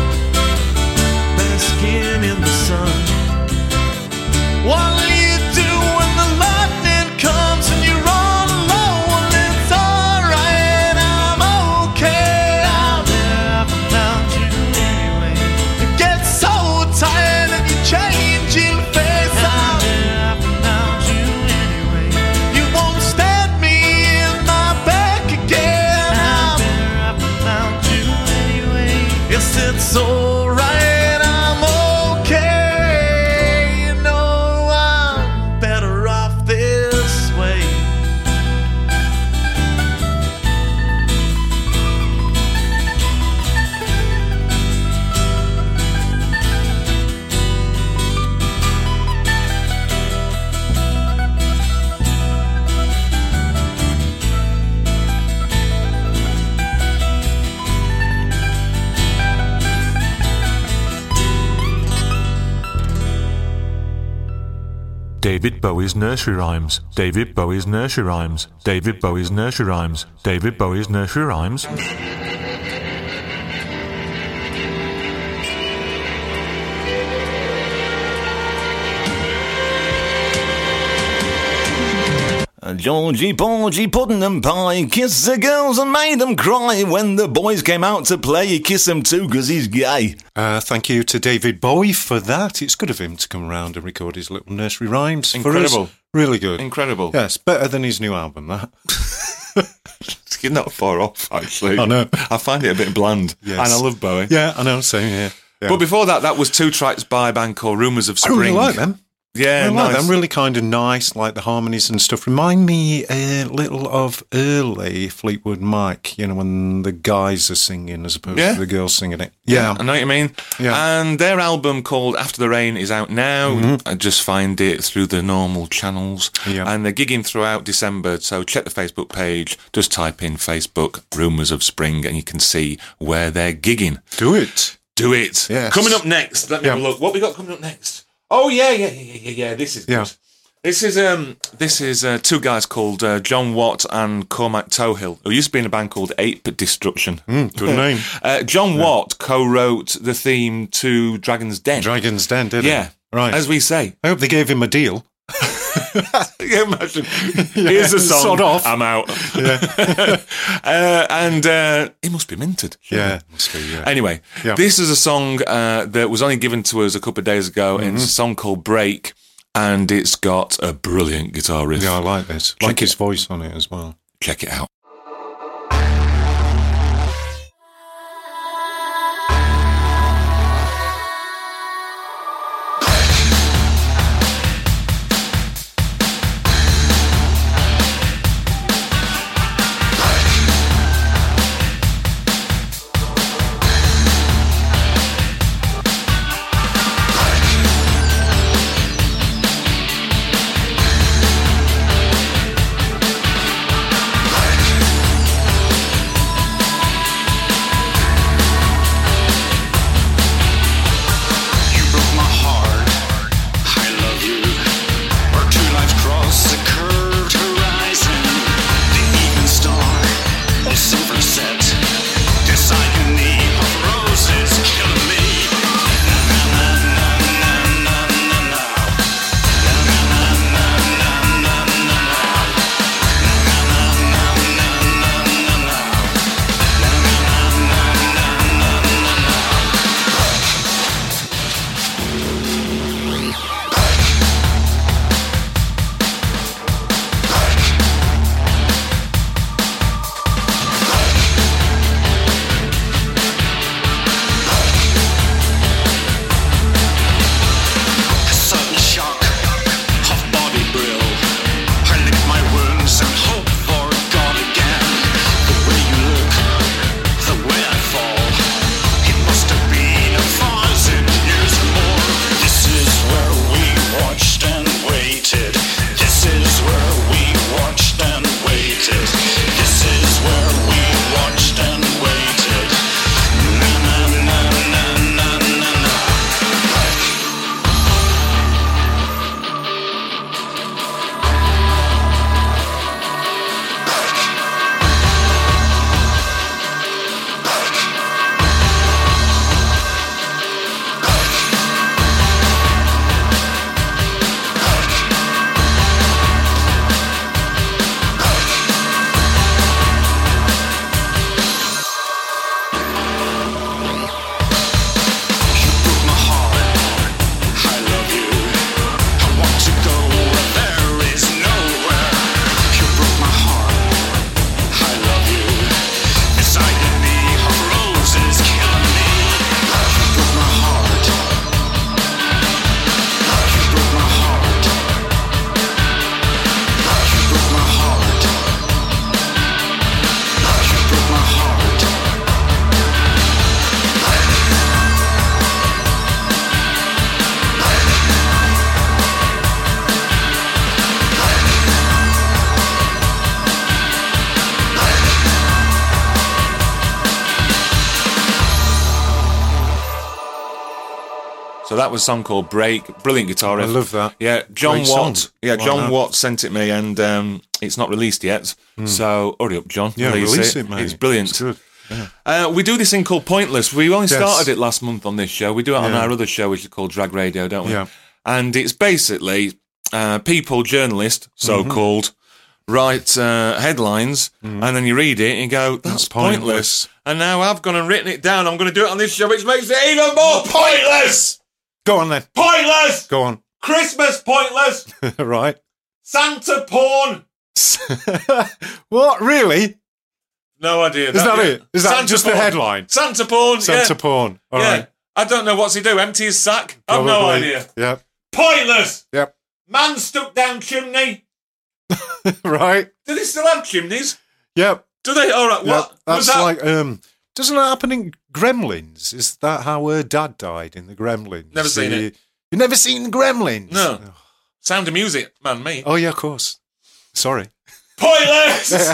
Speaker 9: basking in the sun. What'll you do when the lightning comes and you're all alone? Well, it's alright, I'm okay. I'll bear up without you anyway. I get so tired of you changing face. I'll bear up without you anyway. You won't stab me in my back again. I'll bear up without you anyway. Yes, it's alright.
Speaker 10: David Bowie's Nursery Rhymes. David Bowie's Nursery Rhymes. David Bowie's Nursery Rhymes. David Bowie's Nursery Rhymes.
Speaker 11: Georgie, Porgy, pudding and pie, kissed the girls and made them cry. When the boys came out to play, he kissed them too because he's gay.
Speaker 3: Uh, thank you to David Bowie for that. It's good of him to come around and record his little nursery rhymes.
Speaker 4: Incredible.
Speaker 3: For us. Really good.
Speaker 4: Incredible.
Speaker 3: Yes, better than his new album, that.
Speaker 4: You're not far off, actually.
Speaker 3: I know.
Speaker 4: I find it a bit bland.
Speaker 3: Yes.
Speaker 4: And I love Bowie.
Speaker 3: Yeah, I know, same here. Yeah.
Speaker 4: But before that, that was two tracks by a band called Rumours of
Speaker 3: I really
Speaker 4: Spring.
Speaker 3: like them.
Speaker 4: Yeah,
Speaker 3: I like
Speaker 4: nice.
Speaker 3: them. Really kind of nice, like the harmonies and stuff. Remind me a little of early Fleetwood Mac, you know, when the guys are singing as opposed
Speaker 4: Yeah.
Speaker 3: to the girls singing it. Yeah.
Speaker 4: I know what you mean.
Speaker 3: Yeah.
Speaker 4: And their album called After the Rain is out now.
Speaker 3: Mm-hmm.
Speaker 4: I just find it through the normal channels.
Speaker 3: Yeah.
Speaker 4: And they're gigging throughout December. So check the Facebook page. Just type in Facebook Rumours of Spring and you can see where they're gigging.
Speaker 3: Do it.
Speaker 4: Do it.
Speaker 3: Yes.
Speaker 4: Coming up next. Let me
Speaker 3: Yeah.
Speaker 4: have a look. What we got coming up next? Oh yeah, yeah, yeah, yeah, yeah. yeah. This is good.
Speaker 3: Yeah.
Speaker 4: This is um, this is uh, two guys called uh, John Watt and Cormac Tohill, who used to be in a band called Ape Destruction.
Speaker 3: Mm, good name.
Speaker 4: Uh, John Watt co-wrote the theme to Dragon's Den.
Speaker 3: Dragon's Den, did
Speaker 4: Yeah,
Speaker 3: it? Right.
Speaker 4: as we say.
Speaker 3: I hope they gave him a deal.
Speaker 4: Yeah, imagine. Here's a song.
Speaker 3: sod off.
Speaker 4: I'm out. uh, and uh, it must be minted.
Speaker 3: Yeah, must be, yeah.
Speaker 4: Anyway,
Speaker 3: Yeah.
Speaker 4: this is a song uh, that was only given to us a couple of days ago, and it's a song called Break, and it's got a brilliant guitar riff.
Speaker 3: Yeah, I like this.
Speaker 4: Check
Speaker 3: like his
Speaker 4: it.
Speaker 3: voice on it as well.
Speaker 4: Check it out.
Speaker 1: You broke my heart, I love you. Our two lives cross the curved horizon. The evening star, a silver set. This agony of roses killing me. Na na na na na na na na. Na na na na na na na na. Na na na na na na na na. Na na na na na na na na. A sudden shock of body brill. I lick my wounds and hope for God again. The way you look, the way I fall, it must have been a thousand years or more. This is where we watched and waited. This is where we watched and waited. This is where we watched and waited. Na na na na na na na. You broke my heart, I love you. I want to go where there is nowhere. You broke my heart, I love you. This agony of roses killing me. You broke my heart. You broke my heart. You broke my heart. You broke my heart.
Speaker 4: So that was a song called Break. Brilliant guitar
Speaker 3: I
Speaker 4: riff.
Speaker 3: love that.
Speaker 4: Yeah, John
Speaker 3: Great song.
Speaker 4: Watt. Yeah,
Speaker 3: Like
Speaker 4: John
Speaker 3: that.
Speaker 4: Watt sent it me, and um, it's not released yet. So hurry up, John.
Speaker 3: Yeah, release it, mate.
Speaker 4: It's brilliant.
Speaker 3: It's good.
Speaker 4: Uh, we do this thing called Pointless. We only
Speaker 3: Yes.
Speaker 4: started it last month on this show. We do it on
Speaker 3: Yeah.
Speaker 4: our other show, which is called Drag Radio, don't we?
Speaker 3: Yeah.
Speaker 4: And it's basically uh, people, journalists, so-called, write uh, headlines, and then you read it and you go, that's,
Speaker 3: That's
Speaker 4: pointless.
Speaker 3: pointless.
Speaker 4: And now I've gone and written it down. I'm going to do it on this show, which makes it even more pointless.
Speaker 3: Go on then.
Speaker 4: Pointless.
Speaker 3: Go on.
Speaker 4: Christmas pointless.
Speaker 3: Right.
Speaker 4: Santa porn.
Speaker 3: What? Really?
Speaker 4: No idea.
Speaker 3: Is that
Speaker 4: yeah.
Speaker 3: it? Is that
Speaker 4: Santa
Speaker 3: just the
Speaker 4: porn.
Speaker 3: headline?
Speaker 4: Santa porn.
Speaker 3: Santa
Speaker 4: yeah.
Speaker 3: porn. All
Speaker 4: yeah.
Speaker 3: right.
Speaker 4: I don't know what's he do. Empty his sack? I've no
Speaker 3: Probably.
Speaker 4: idea.
Speaker 3: Yep.
Speaker 4: Pointless.
Speaker 3: Yep.
Speaker 4: Man stuck down chimney.
Speaker 3: Right.
Speaker 4: Do they still have chimneys?
Speaker 3: Yep.
Speaker 4: Do they? All right.
Speaker 3: Yep.
Speaker 4: What
Speaker 3: That's
Speaker 4: was that?
Speaker 3: like um. Doesn't that happen in Gremlins? Is that how her dad died in the Gremlins?
Speaker 4: Never seen
Speaker 3: The-
Speaker 4: it.
Speaker 3: You've never seen Gremlins?
Speaker 4: No. Sound of Music, man, me.
Speaker 3: Oh yeah, of course. Sorry.
Speaker 4: Pointless.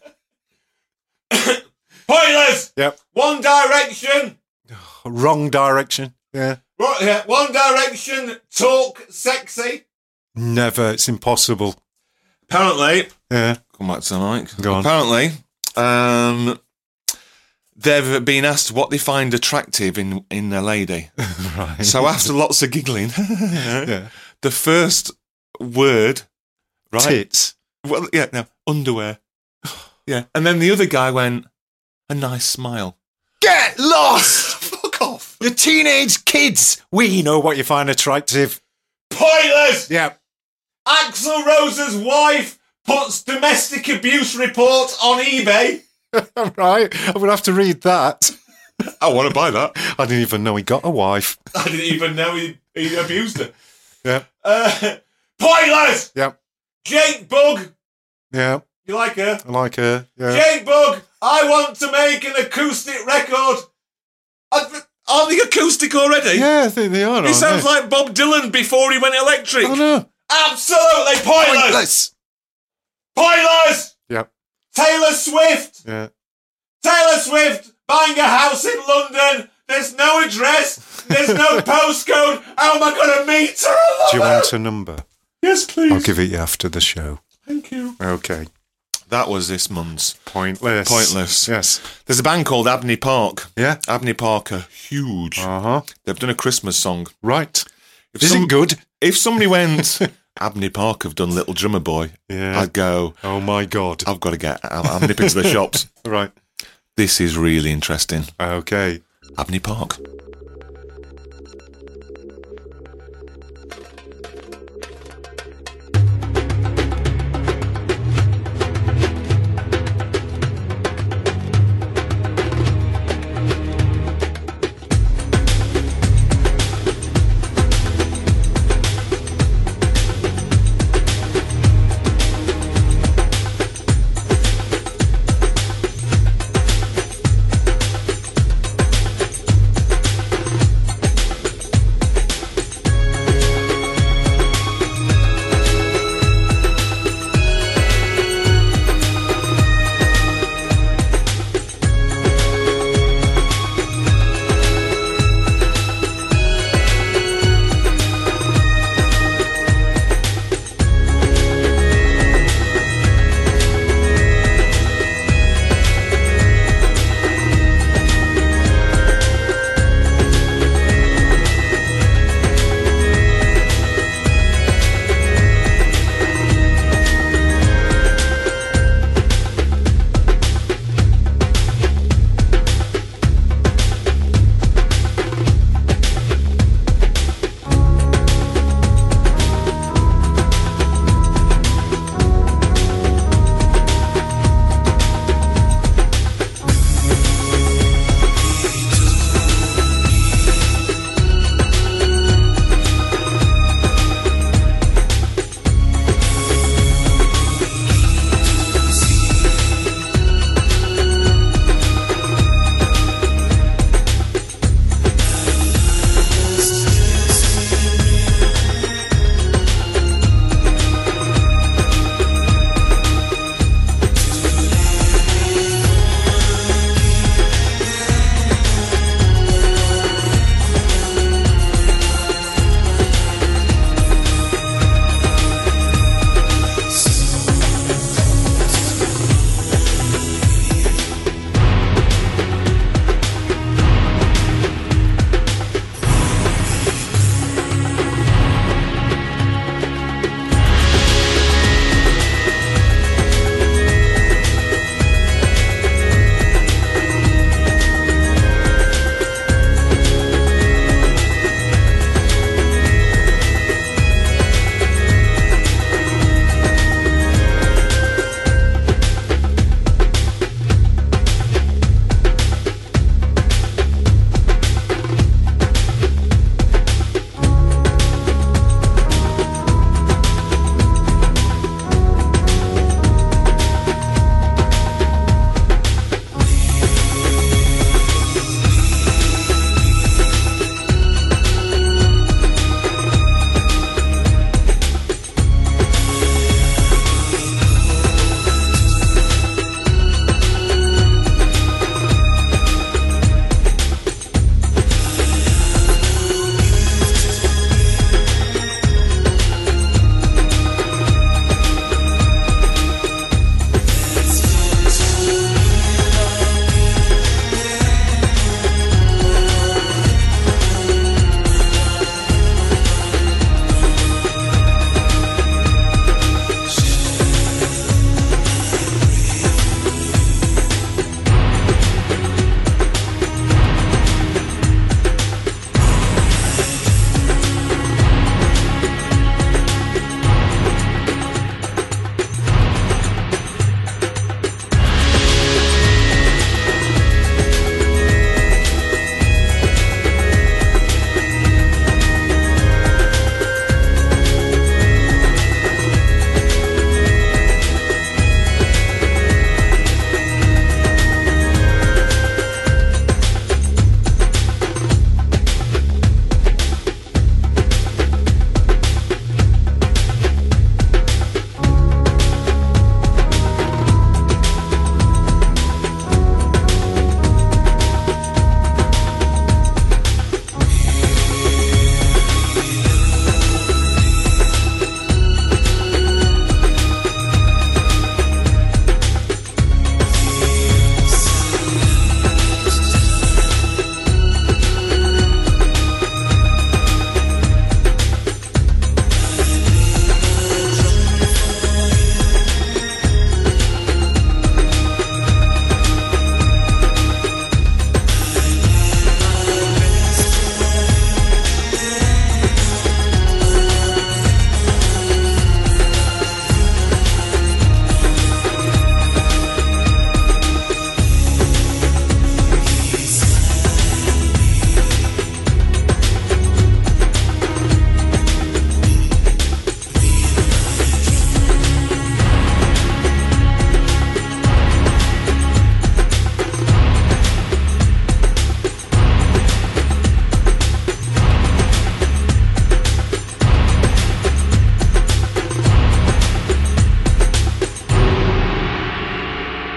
Speaker 4: Pointless.
Speaker 3: Yep.
Speaker 4: One Direction.
Speaker 3: Wrong direction. Yeah.
Speaker 4: Right, yeah. One Direction. Talk sexy.
Speaker 3: Never. It's impossible.
Speaker 4: Apparently,
Speaker 3: Yeah.
Speaker 4: come back to the mic.
Speaker 3: Go on.
Speaker 4: Apparently, um, they've been asked what they find attractive in in a lady.
Speaker 3: Right.
Speaker 4: So after lots of giggling,
Speaker 3: Yeah.
Speaker 4: the first word, right?
Speaker 3: Tits.
Speaker 4: Well, yeah, no, underwear. Yeah, and then the other guy went, a nice smile.
Speaker 3: Get lost!
Speaker 4: Fuck off.
Speaker 3: You're teenage kids. We know what you find attractive.
Speaker 4: Pointless.
Speaker 3: Yeah.
Speaker 4: Axl Rose's wife puts domestic abuse report on eBay.
Speaker 3: Right. I'm going to have to read that.
Speaker 4: I want to buy that.
Speaker 3: I didn't even know he got a wife.
Speaker 4: I didn't even know he, he abused her.
Speaker 3: Yeah.
Speaker 4: Uh, pointless.
Speaker 3: Yeah.
Speaker 4: Jake Bug.
Speaker 3: Yeah.
Speaker 4: You like her?
Speaker 3: I like her. Yeah.
Speaker 4: Jake Bug, I want to make an acoustic record. I, are they acoustic already?
Speaker 3: Yeah, I think they are.
Speaker 4: He sounds like Bob Dylan before he went electric.
Speaker 3: Oh, no.
Speaker 4: Absolutely pointless.
Speaker 3: Pointless.
Speaker 4: Pointless.
Speaker 3: Yep.
Speaker 4: Taylor Swift.
Speaker 3: Yeah.
Speaker 4: Taylor Swift buying a house in London. There's no address. There's no postcode. How am I going to meet her? I
Speaker 3: Do you
Speaker 4: love
Speaker 3: want
Speaker 4: her.
Speaker 3: a number?
Speaker 4: Yes, please.
Speaker 3: I'll give it you after the show.
Speaker 4: Thank you.
Speaker 3: Okay.
Speaker 4: That was this month's
Speaker 3: Pointless.
Speaker 4: Pointless.
Speaker 3: Yes.
Speaker 4: There's a band called Abney Park.
Speaker 3: Yeah.
Speaker 4: Abney Park are huge.
Speaker 3: Uh huh.
Speaker 4: They've done a Christmas song.
Speaker 3: Right.
Speaker 4: If
Speaker 3: Is
Speaker 4: some-
Speaker 3: it good?
Speaker 4: If somebody went, Abney Park have done Little Drummer Boy,
Speaker 3: Yeah.
Speaker 4: I'd go,
Speaker 3: Oh my God.
Speaker 4: I've got to get, I'm, I'm nipping to the shops.
Speaker 3: Right.
Speaker 4: This is really interesting.
Speaker 3: Okay.
Speaker 4: Abney Park.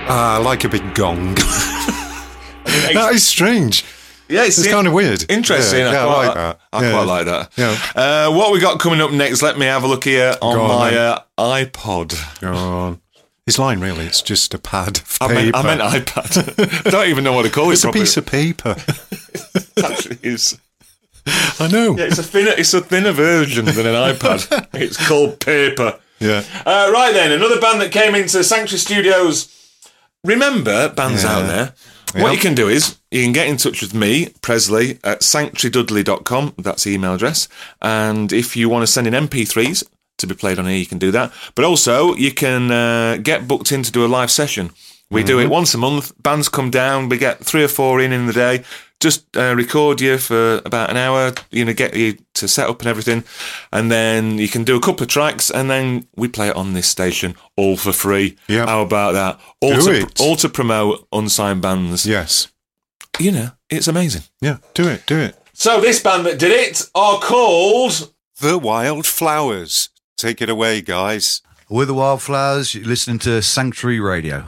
Speaker 3: Ah, I like a big gong. That is strange.
Speaker 4: Yeah, it's,
Speaker 3: It's kind of weird.
Speaker 4: Interesting.
Speaker 3: Yeah,
Speaker 4: I,
Speaker 3: yeah,
Speaker 4: quite,
Speaker 3: I like that.
Speaker 4: I
Speaker 3: Yeah.
Speaker 4: quite like that.
Speaker 3: Yeah.
Speaker 4: Uh, what we got coming up next? Let me have a look here on,
Speaker 3: Go on,
Speaker 4: my
Speaker 3: then.
Speaker 4: uh, iPod.
Speaker 3: Go on. It's lying, really. It's just a pad of
Speaker 4: I
Speaker 3: paper.
Speaker 4: meant, I meant iPad. I don't even know what to call
Speaker 3: It's
Speaker 4: it.
Speaker 3: a piece of paper.
Speaker 4: It actually is.
Speaker 3: I know.
Speaker 4: Yeah, it's a thinner, it's a thinner version than an iPad. It's called Paper.
Speaker 3: Yeah.
Speaker 4: Uh, right then, another band that came into Sanctuary Studios. Remember, bands
Speaker 3: Yeah.
Speaker 4: out there.
Speaker 3: Yeah.
Speaker 4: What you can do is you can get in touch with me, Presley, at sanctuary dudley dot com. That's the email address. And if you want to send in M P threes to be played on here, you can do that. But also, you can uh, get booked in to do a live session. We do it once a month. Bands come down. We get three or four in in the day. Just uh, record you for about an hour, you know, get you to set up and everything. And then you can do a couple of tracks and then we play it on this station all for free.
Speaker 3: Yeah.
Speaker 4: How about that? All
Speaker 3: Do
Speaker 4: to,
Speaker 3: it.
Speaker 4: all to promote unsigned bands.
Speaker 3: Yes.
Speaker 4: You know, it's amazing.
Speaker 3: Yeah. Do it. Do it.
Speaker 4: So this band that did it are called...
Speaker 3: The Wildflowers. Take it away, guys.
Speaker 12: We're the Wildflowers. You're listening to Sanctuary Radio.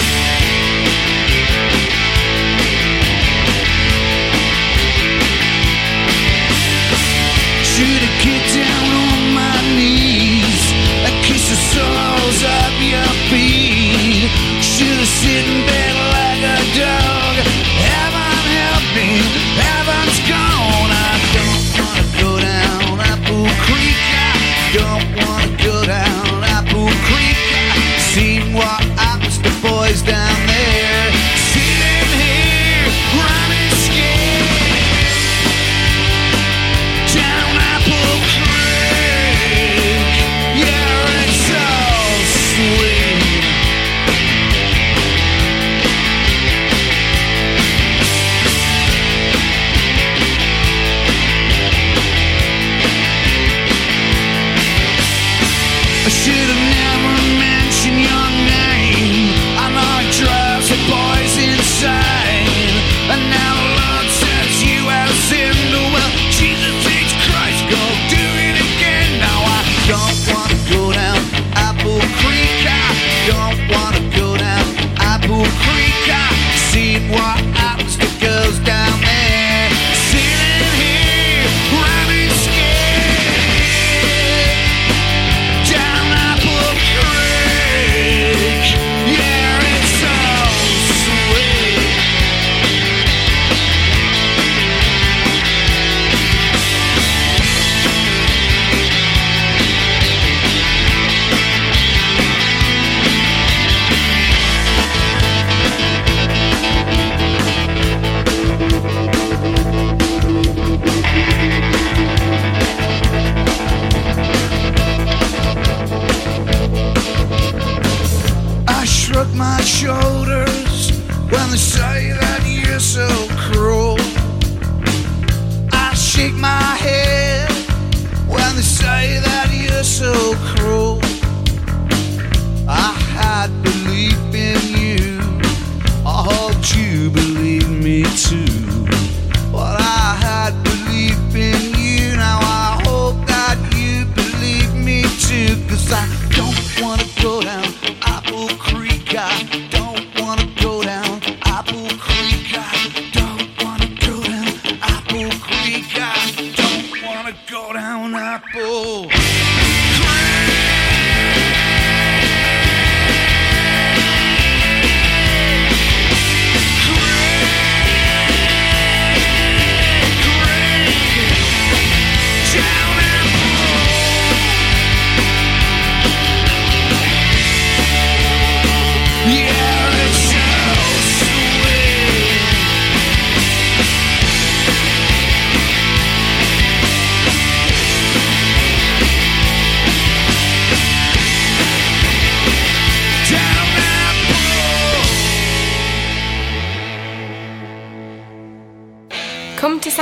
Speaker 5: Thank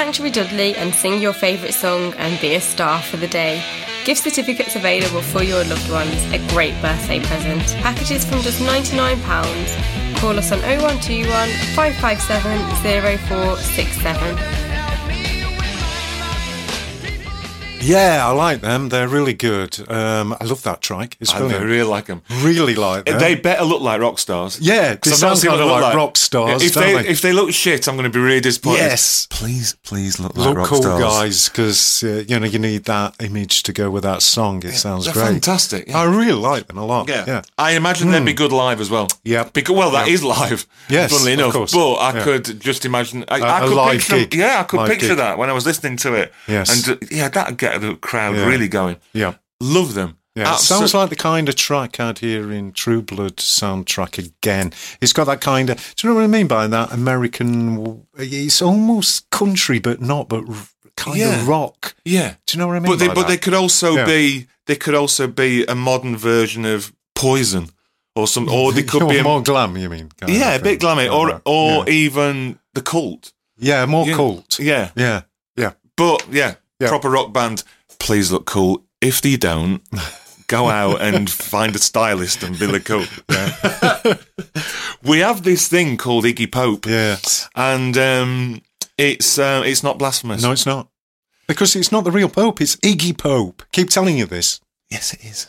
Speaker 8: Sanctuary Dudley and sing your favourite song and be a star for the day. Gift certificates available for your loved ones, a great birthday present. Packages from just ninety-nine pounds. Call us on oh one two one, five five seven, oh four six seven.
Speaker 3: Yeah, I like them. They're really good. Um, I love that track. It's
Speaker 4: I
Speaker 3: brilliant.
Speaker 4: really like them.
Speaker 3: Really like them.
Speaker 4: They better look like rock stars.
Speaker 3: Yeah, they
Speaker 4: I've
Speaker 3: sound
Speaker 4: not seen
Speaker 3: kind of
Speaker 4: what they
Speaker 3: like,
Speaker 4: look
Speaker 3: rock stars,
Speaker 4: If
Speaker 3: don't
Speaker 4: they,
Speaker 3: they?
Speaker 4: if they look shit, I'm going to be really disappointed.
Speaker 3: Yes.
Speaker 4: Please, please look like
Speaker 3: Look
Speaker 4: rock
Speaker 3: cool,
Speaker 4: stars.
Speaker 3: guys, because uh, you know you need that image to go with that song. It sounds
Speaker 4: They're
Speaker 3: great.
Speaker 4: fantastic. Yeah.
Speaker 3: I really like them a lot.
Speaker 4: Yeah.
Speaker 3: yeah.
Speaker 4: I imagine they'd be good live as well.
Speaker 3: Yeah.
Speaker 4: Because, well, that
Speaker 3: Yeah.
Speaker 4: is live.
Speaker 3: Yes,
Speaker 4: funnily
Speaker 3: of
Speaker 4: enough.
Speaker 3: course.
Speaker 4: But I
Speaker 3: Yeah.
Speaker 4: could just imagine. I,
Speaker 3: A-
Speaker 4: I
Speaker 3: a
Speaker 4: could
Speaker 3: live
Speaker 4: picture,
Speaker 3: gig.
Speaker 4: Yeah, I could
Speaker 3: Live
Speaker 4: picture
Speaker 3: gig.
Speaker 4: that when I was listening to it.
Speaker 3: Yes.
Speaker 4: And uh, yeah, that'd get the crowd
Speaker 3: Yeah.
Speaker 4: really going.
Speaker 3: Yeah.
Speaker 4: Love them.
Speaker 3: Yeah, it
Speaker 4: Abso-
Speaker 3: sounds like the kind of track I'd hear in True Blood soundtrack again. It's got that kind of, do you know what I mean by that? American, it's almost country, but not, but r- kind
Speaker 4: Yeah.
Speaker 3: of rock.
Speaker 4: Yeah.
Speaker 3: Do you know what I mean
Speaker 4: But they,
Speaker 3: by
Speaker 4: but
Speaker 3: that?
Speaker 4: they could also
Speaker 3: Yeah.
Speaker 4: be, they could also be a modern version of Poison, or some, or they could be a,
Speaker 3: more glam, you mean? kind
Speaker 4: yeah,
Speaker 3: of
Speaker 4: a bit
Speaker 3: thing.
Speaker 4: glammy,
Speaker 3: Oh,
Speaker 4: or
Speaker 3: right.
Speaker 4: or
Speaker 3: yeah.
Speaker 4: even the Cult.
Speaker 3: yeah, more
Speaker 4: Yeah.
Speaker 3: cult.
Speaker 4: Yeah,
Speaker 3: Yeah, yeah.
Speaker 4: but yeah,
Speaker 3: Yeah.
Speaker 4: proper rock band. Please look cool. If they don't, go out and find a stylist and be look cool. We have this thing called Iggy Pope,
Speaker 3: Yeah.
Speaker 4: and um, it's uh, it's not blasphemous.
Speaker 3: No, it's not. Because it's not the real Pope, it's Iggy Pope. Keep telling you this.
Speaker 4: Yes, it is.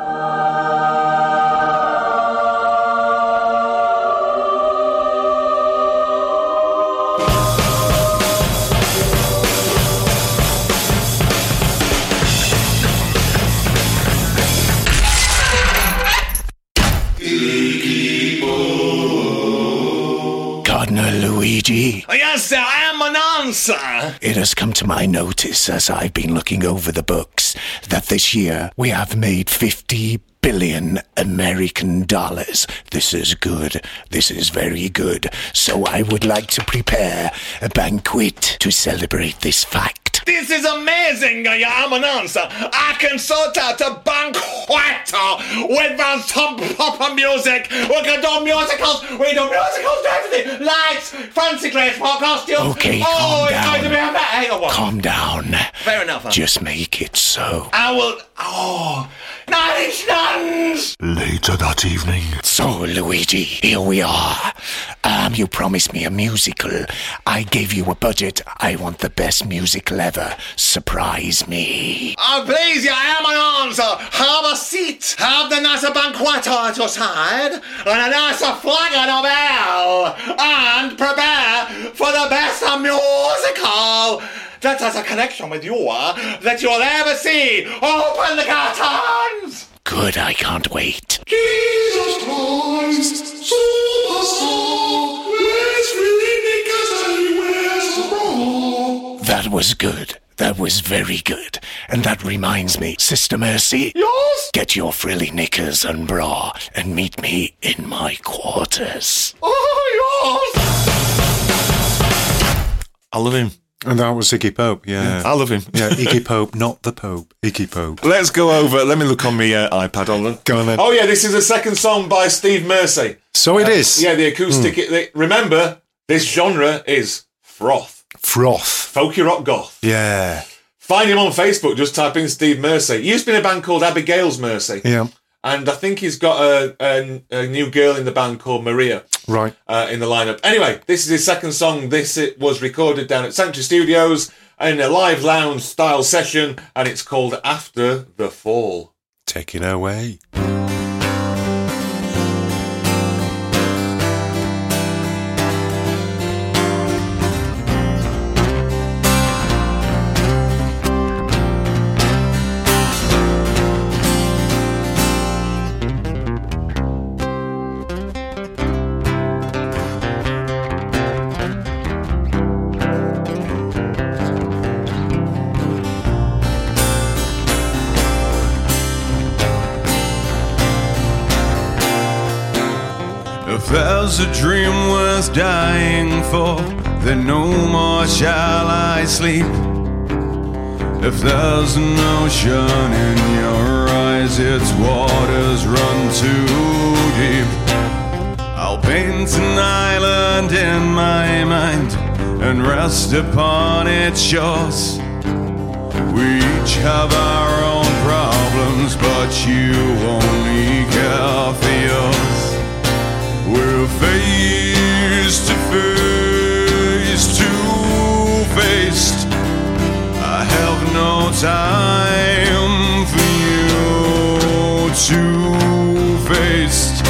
Speaker 13: Cardinal Luigi,
Speaker 5: Yes, sir, I am an answer.
Speaker 13: it has come to my notice as I've been looking over the books that this year we have made fifty billion American dollars. This is good. This is very good. So I would like to prepare a banquet to celebrate this fact.
Speaker 5: This is amazing. I am an answer. I can sort out a banquet with some proper music. We can do musicals. We do musicals, do everything. Lights, fancy dress, costumes.
Speaker 13: Okay,
Speaker 5: oh,
Speaker 13: calm
Speaker 5: it's going to be a
Speaker 13: down.
Speaker 5: hang on.
Speaker 13: Calm down.
Speaker 5: Fair enough. Huh?
Speaker 13: Just make it so.
Speaker 5: I will. Oh, nice nuns.
Speaker 10: Later that evening.
Speaker 13: So, Luigi, here we are. Um, you promised me a musical. I gave you a budget. I want the best musical ever. Surprise me.
Speaker 5: Oh, please, I am an answer. Have a seat. Have the nicer banquet at your side, and a nicer flagon of ale, and prepare for the best musical that has a connection with you uh, that you'll ever see. Open the curtains.
Speaker 13: Good, I can't wait.
Speaker 1: Jesus Christ, superstar, let's really because anywhere's the bra.
Speaker 13: That was good. That was very good. And that reminds me, Sister Mercy.
Speaker 5: Yes?
Speaker 13: Get your frilly knickers and bra and meet me in my quarters.
Speaker 5: Oh, yes.
Speaker 4: I love him.
Speaker 3: And that was Iggy Pope, yeah.
Speaker 4: I love him.
Speaker 3: Yeah, Iggy Pope, not the Pope. Iggy Pope.
Speaker 4: Let's go over. Let me look on my uh, iPad. Hold on.
Speaker 3: Go on then.
Speaker 4: Oh yeah, this is the second song by Steve Mercy.
Speaker 3: So it is.
Speaker 4: Yeah, the acoustic. the- remember, this genre is froth,
Speaker 3: Froth.
Speaker 4: folky rock goth.
Speaker 3: Yeah.
Speaker 4: Find him on Facebook. Just type in Steve Mercy. He used to be in a band called Abigail's Mercy,
Speaker 3: Yeah.
Speaker 4: and I think he's got a, a, a new girl in the band called Maria.
Speaker 3: Right.
Speaker 4: Uh, in the lineup. Anyway, this is his second song. This it was recorded down at Sanctuary Studios in a live lounge style session, and it's called After the Fall.
Speaker 3: Take it away.
Speaker 9: If there's a dream worth dying for, then no more shall I sleep. If there's an ocean in your eyes, its waters run too deep. I'll paint an island in my mind and rest upon its shores. We each have our own problems, but you only care for yours. We're face to face, two-faced. I have no time for you, two-faced.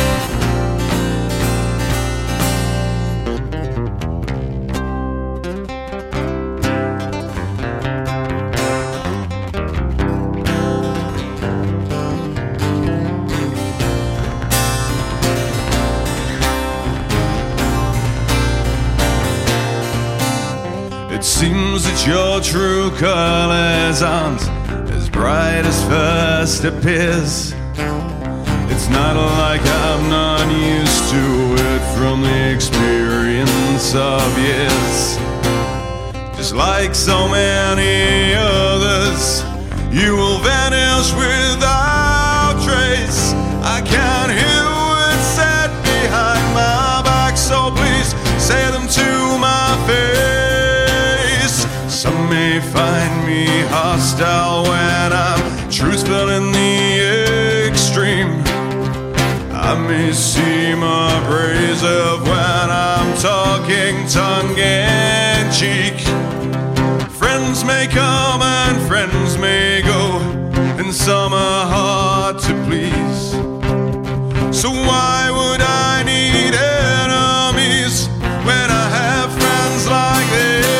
Speaker 9: It seems that your true colors aren't as bright as first appears. It's not like I'm not used to it from the experience of years. Just like so many others, you will vanish without trace. I can't hear words said behind my back, so please say them to my face. Some may find me hostile when I'm truthful in the extreme. I may seem abrasive when I'm talking tongue-in-cheek. Friends may come and friends may go, and some are hard to please. So why would I need enemies when I have friends like this?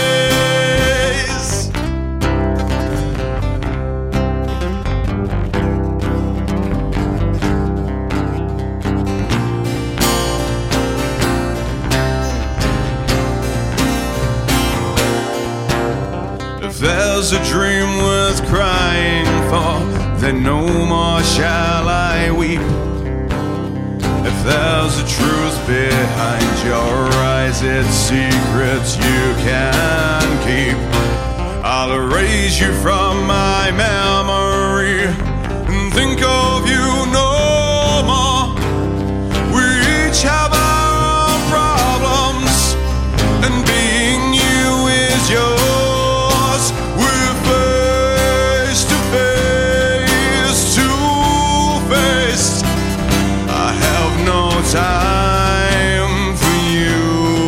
Speaker 9: If there's a dream worth crying for, then no more shall I weep. If there's a truth behind your eyes, it's secrets you can keep. I'll erase you from my memory and think of you no more. We each have our own problems, and being you is yours. We're face to face, two-faced. I have no time for you,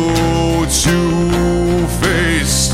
Speaker 9: two-faced.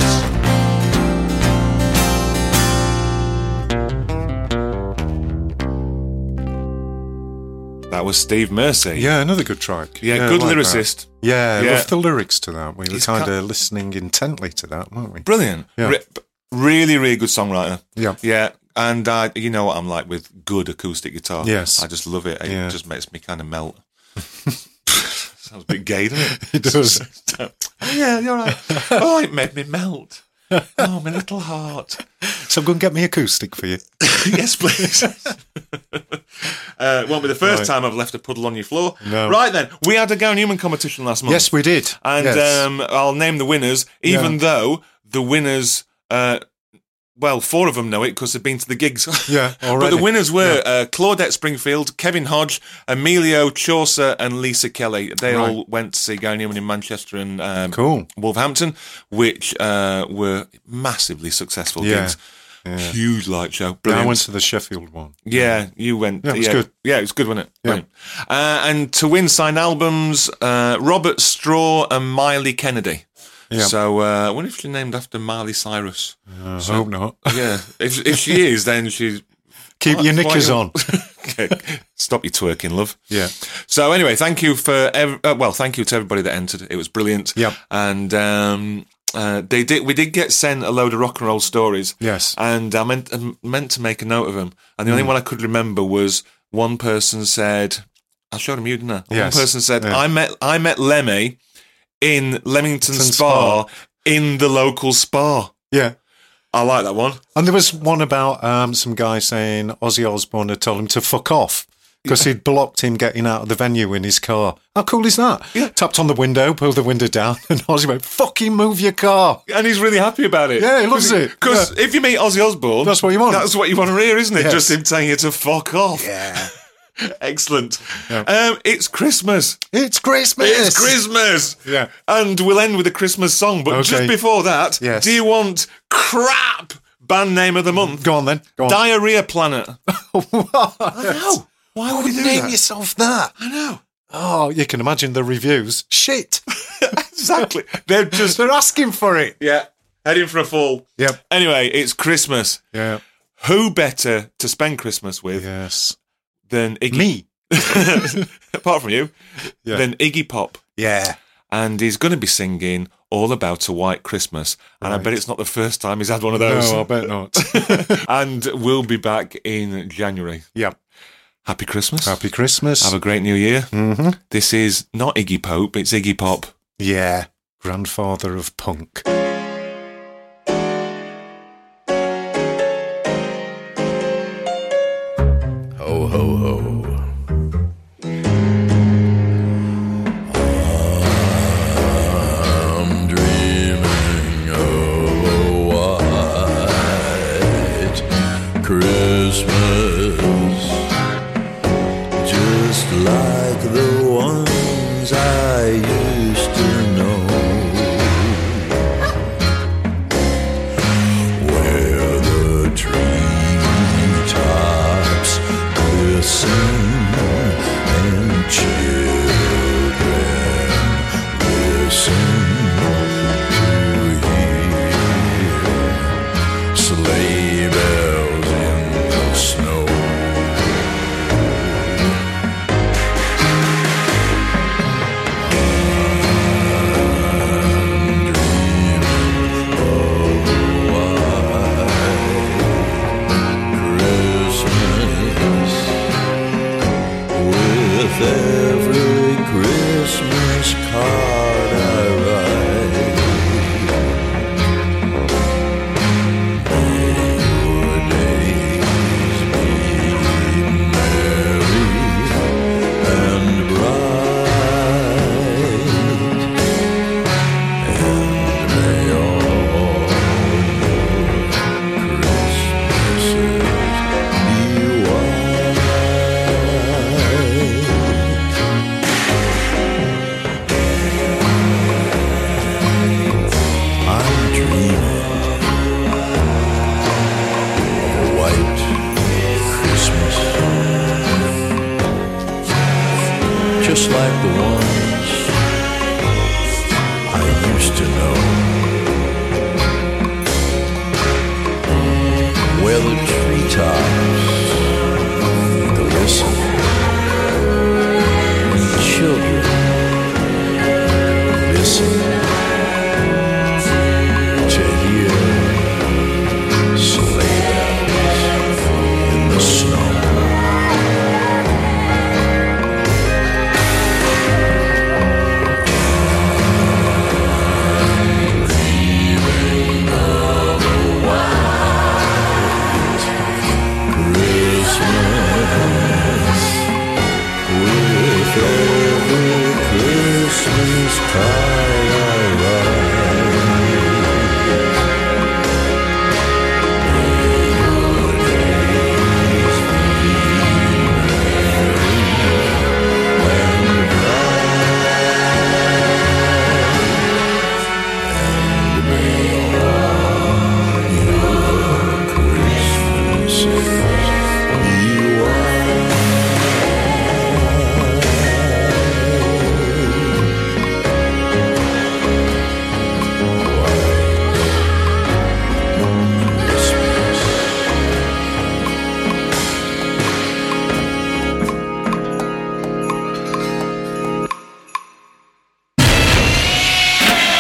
Speaker 4: That was Steve Mercy.
Speaker 3: Yeah, another good track.
Speaker 4: Yeah,
Speaker 3: I
Speaker 4: good
Speaker 3: like
Speaker 4: lyricist.
Speaker 3: that. Yeah, I
Speaker 4: Yeah.
Speaker 3: love the lyrics to that. We were
Speaker 4: He's
Speaker 3: kind
Speaker 4: ca-
Speaker 3: of listening intently to that, weren't we?
Speaker 4: Brilliant.
Speaker 3: Yeah.
Speaker 4: Re- really, really good songwriter.
Speaker 3: Yeah.
Speaker 4: Yeah. And uh, you know what I'm like with good acoustic guitar.
Speaker 3: Yes.
Speaker 4: I just love it. It
Speaker 3: Yeah.
Speaker 4: just makes me kind of melt. Sounds a bit gay, doesn't it?
Speaker 3: It does.
Speaker 4: Oh, yeah, you're right. Oh, it made me melt. Oh, my little heart.
Speaker 3: So go and get me acoustic for you.
Speaker 4: Yes, please. uh, won't be the first
Speaker 3: Right.
Speaker 4: time I've left a puddle on your floor.
Speaker 3: No.
Speaker 4: Right then, we had a Gary Newman competition last month.
Speaker 3: Yes, we did.
Speaker 4: And
Speaker 3: Yes.
Speaker 4: um, I'll name the winners, even
Speaker 3: Yeah.
Speaker 4: though the winners, uh, well, four of them know it because they've been to the gigs.
Speaker 3: Yeah,
Speaker 4: But
Speaker 3: already.
Speaker 4: the winners were uh, Claudette Springfield, Kevin Hodge, Emilio Chaucer, and Lisa Kelly. They
Speaker 3: Right.
Speaker 4: all went to see Gary Newman in Manchester and um,
Speaker 3: Cool.
Speaker 4: Wolverhampton, which uh, were massively successful
Speaker 3: Yeah.
Speaker 4: gigs.
Speaker 3: Yeah.
Speaker 4: Huge light show.
Speaker 3: Yeah, I
Speaker 4: Brilliant.
Speaker 3: went to the Sheffield one.
Speaker 4: Yeah, you went.
Speaker 3: Yeah, it was
Speaker 4: yeah,
Speaker 3: good.
Speaker 4: Yeah, it was good, wasn't it?
Speaker 3: Yeah.
Speaker 4: Brilliant. Uh, and to win signed albums, uh, Robert Straw and Miley Kennedy.
Speaker 3: Yeah.
Speaker 4: So uh, I wonder if she's named after Miley Cyrus.
Speaker 3: I
Speaker 4: So-
Speaker 3: hope not.
Speaker 4: Yeah, if if she is, then she's
Speaker 3: Keep
Speaker 4: Why-
Speaker 3: your
Speaker 4: why
Speaker 3: knickers
Speaker 4: not?
Speaker 3: on.
Speaker 4: Okay. Stop your twerking, love.
Speaker 3: Yeah.
Speaker 4: So anyway, thank you for ev- uh, well, thank you to everybody that entered. It was brilliant.
Speaker 3: Yep.
Speaker 4: And um, uh, they did. We did get sent a load of rock and roll stories.
Speaker 3: Yes.
Speaker 4: And I meant I meant to make a note of them. And the only
Speaker 3: Mm.
Speaker 4: one I could remember was one person said, "I showed him you, didn't I?"
Speaker 3: Yes.
Speaker 4: One person said,
Speaker 3: Yeah.
Speaker 4: "I met I met Lemmy in Leamington
Speaker 3: Leamington
Speaker 4: Spa,
Speaker 3: Spa.
Speaker 4: in the local spa."
Speaker 3: Yeah.
Speaker 4: I like that one.
Speaker 3: And there was one about um, some guy saying Ozzy Osbourne had told him to fuck off because he'd blocked him getting out of the venue in his car. How cool is that?
Speaker 4: Yeah.
Speaker 3: Tapped on the window, pulled the window down, and Ozzy went, fucking move your car.
Speaker 4: And he's really happy about it.
Speaker 3: Yeah, he loves it.
Speaker 4: Because if you meet Ozzy Osbourne,
Speaker 3: That's what you want.
Speaker 4: That's what you want to hear, isn't it?
Speaker 3: Yes.
Speaker 4: Just him telling you to fuck off.
Speaker 3: Yeah.
Speaker 4: Excellent. Yeah. Um, it's Christmas.
Speaker 3: It's Christmas.
Speaker 4: It's Christmas.
Speaker 3: Yeah.
Speaker 4: And we'll end with a Christmas song. But
Speaker 3: Okay.
Speaker 4: just before that,
Speaker 3: Yes.
Speaker 4: do you want crap band name of the month?
Speaker 3: Go on then. Go on.
Speaker 4: Diarrhea Planet.
Speaker 3: What?
Speaker 4: I know. Why would
Speaker 3: would
Speaker 4: you do
Speaker 3: name
Speaker 4: that?
Speaker 3: yourself that?
Speaker 4: I know.
Speaker 3: Oh, you can imagine the reviews. Shit.
Speaker 4: Exactly. They're just
Speaker 3: They're asking for it.
Speaker 4: yeah, heading for a fall.
Speaker 3: Yep.
Speaker 4: Anyway, it's Christmas.
Speaker 3: Yeah.
Speaker 4: Who better to spend Christmas with
Speaker 3: Yes.
Speaker 4: than Iggy?
Speaker 3: Me.
Speaker 4: Apart from you,
Speaker 3: Yeah.
Speaker 4: than Iggy Pop.
Speaker 3: Yeah.
Speaker 4: And he's going to be singing All About a White Christmas. And I
Speaker 3: Right.
Speaker 4: bet it's not the first time he's had one of those.
Speaker 3: No, I bet not.
Speaker 4: And we'll be back in January.
Speaker 3: Yep.
Speaker 4: Happy Christmas.
Speaker 3: Happy Christmas.
Speaker 4: Have a great new year.
Speaker 3: Mm-hmm.
Speaker 4: This is not Iggy Pope, it's Iggy Pop.
Speaker 3: Yeah. Grandfather of punk.
Speaker 11: Ho, ho, ho. I'm dreaming of a white Christmas, just like the ones I used to know, where the treetops glisten and children listen to hear sleigh bells in the snow. I'm dreaming of a white Christmas, with every Christmas card I write. May your days be merry and bright, and may all Christmases be white. I'm dreaming of a white Christmas, just like the ones I used to know, where the treetops glisten and children listen to hear sleigh bells in the snow. Dreaming of a white Christmas, with every Christmas card I write.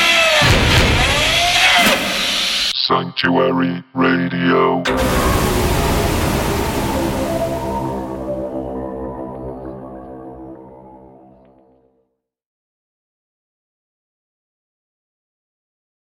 Speaker 1: Sanctuary Radio.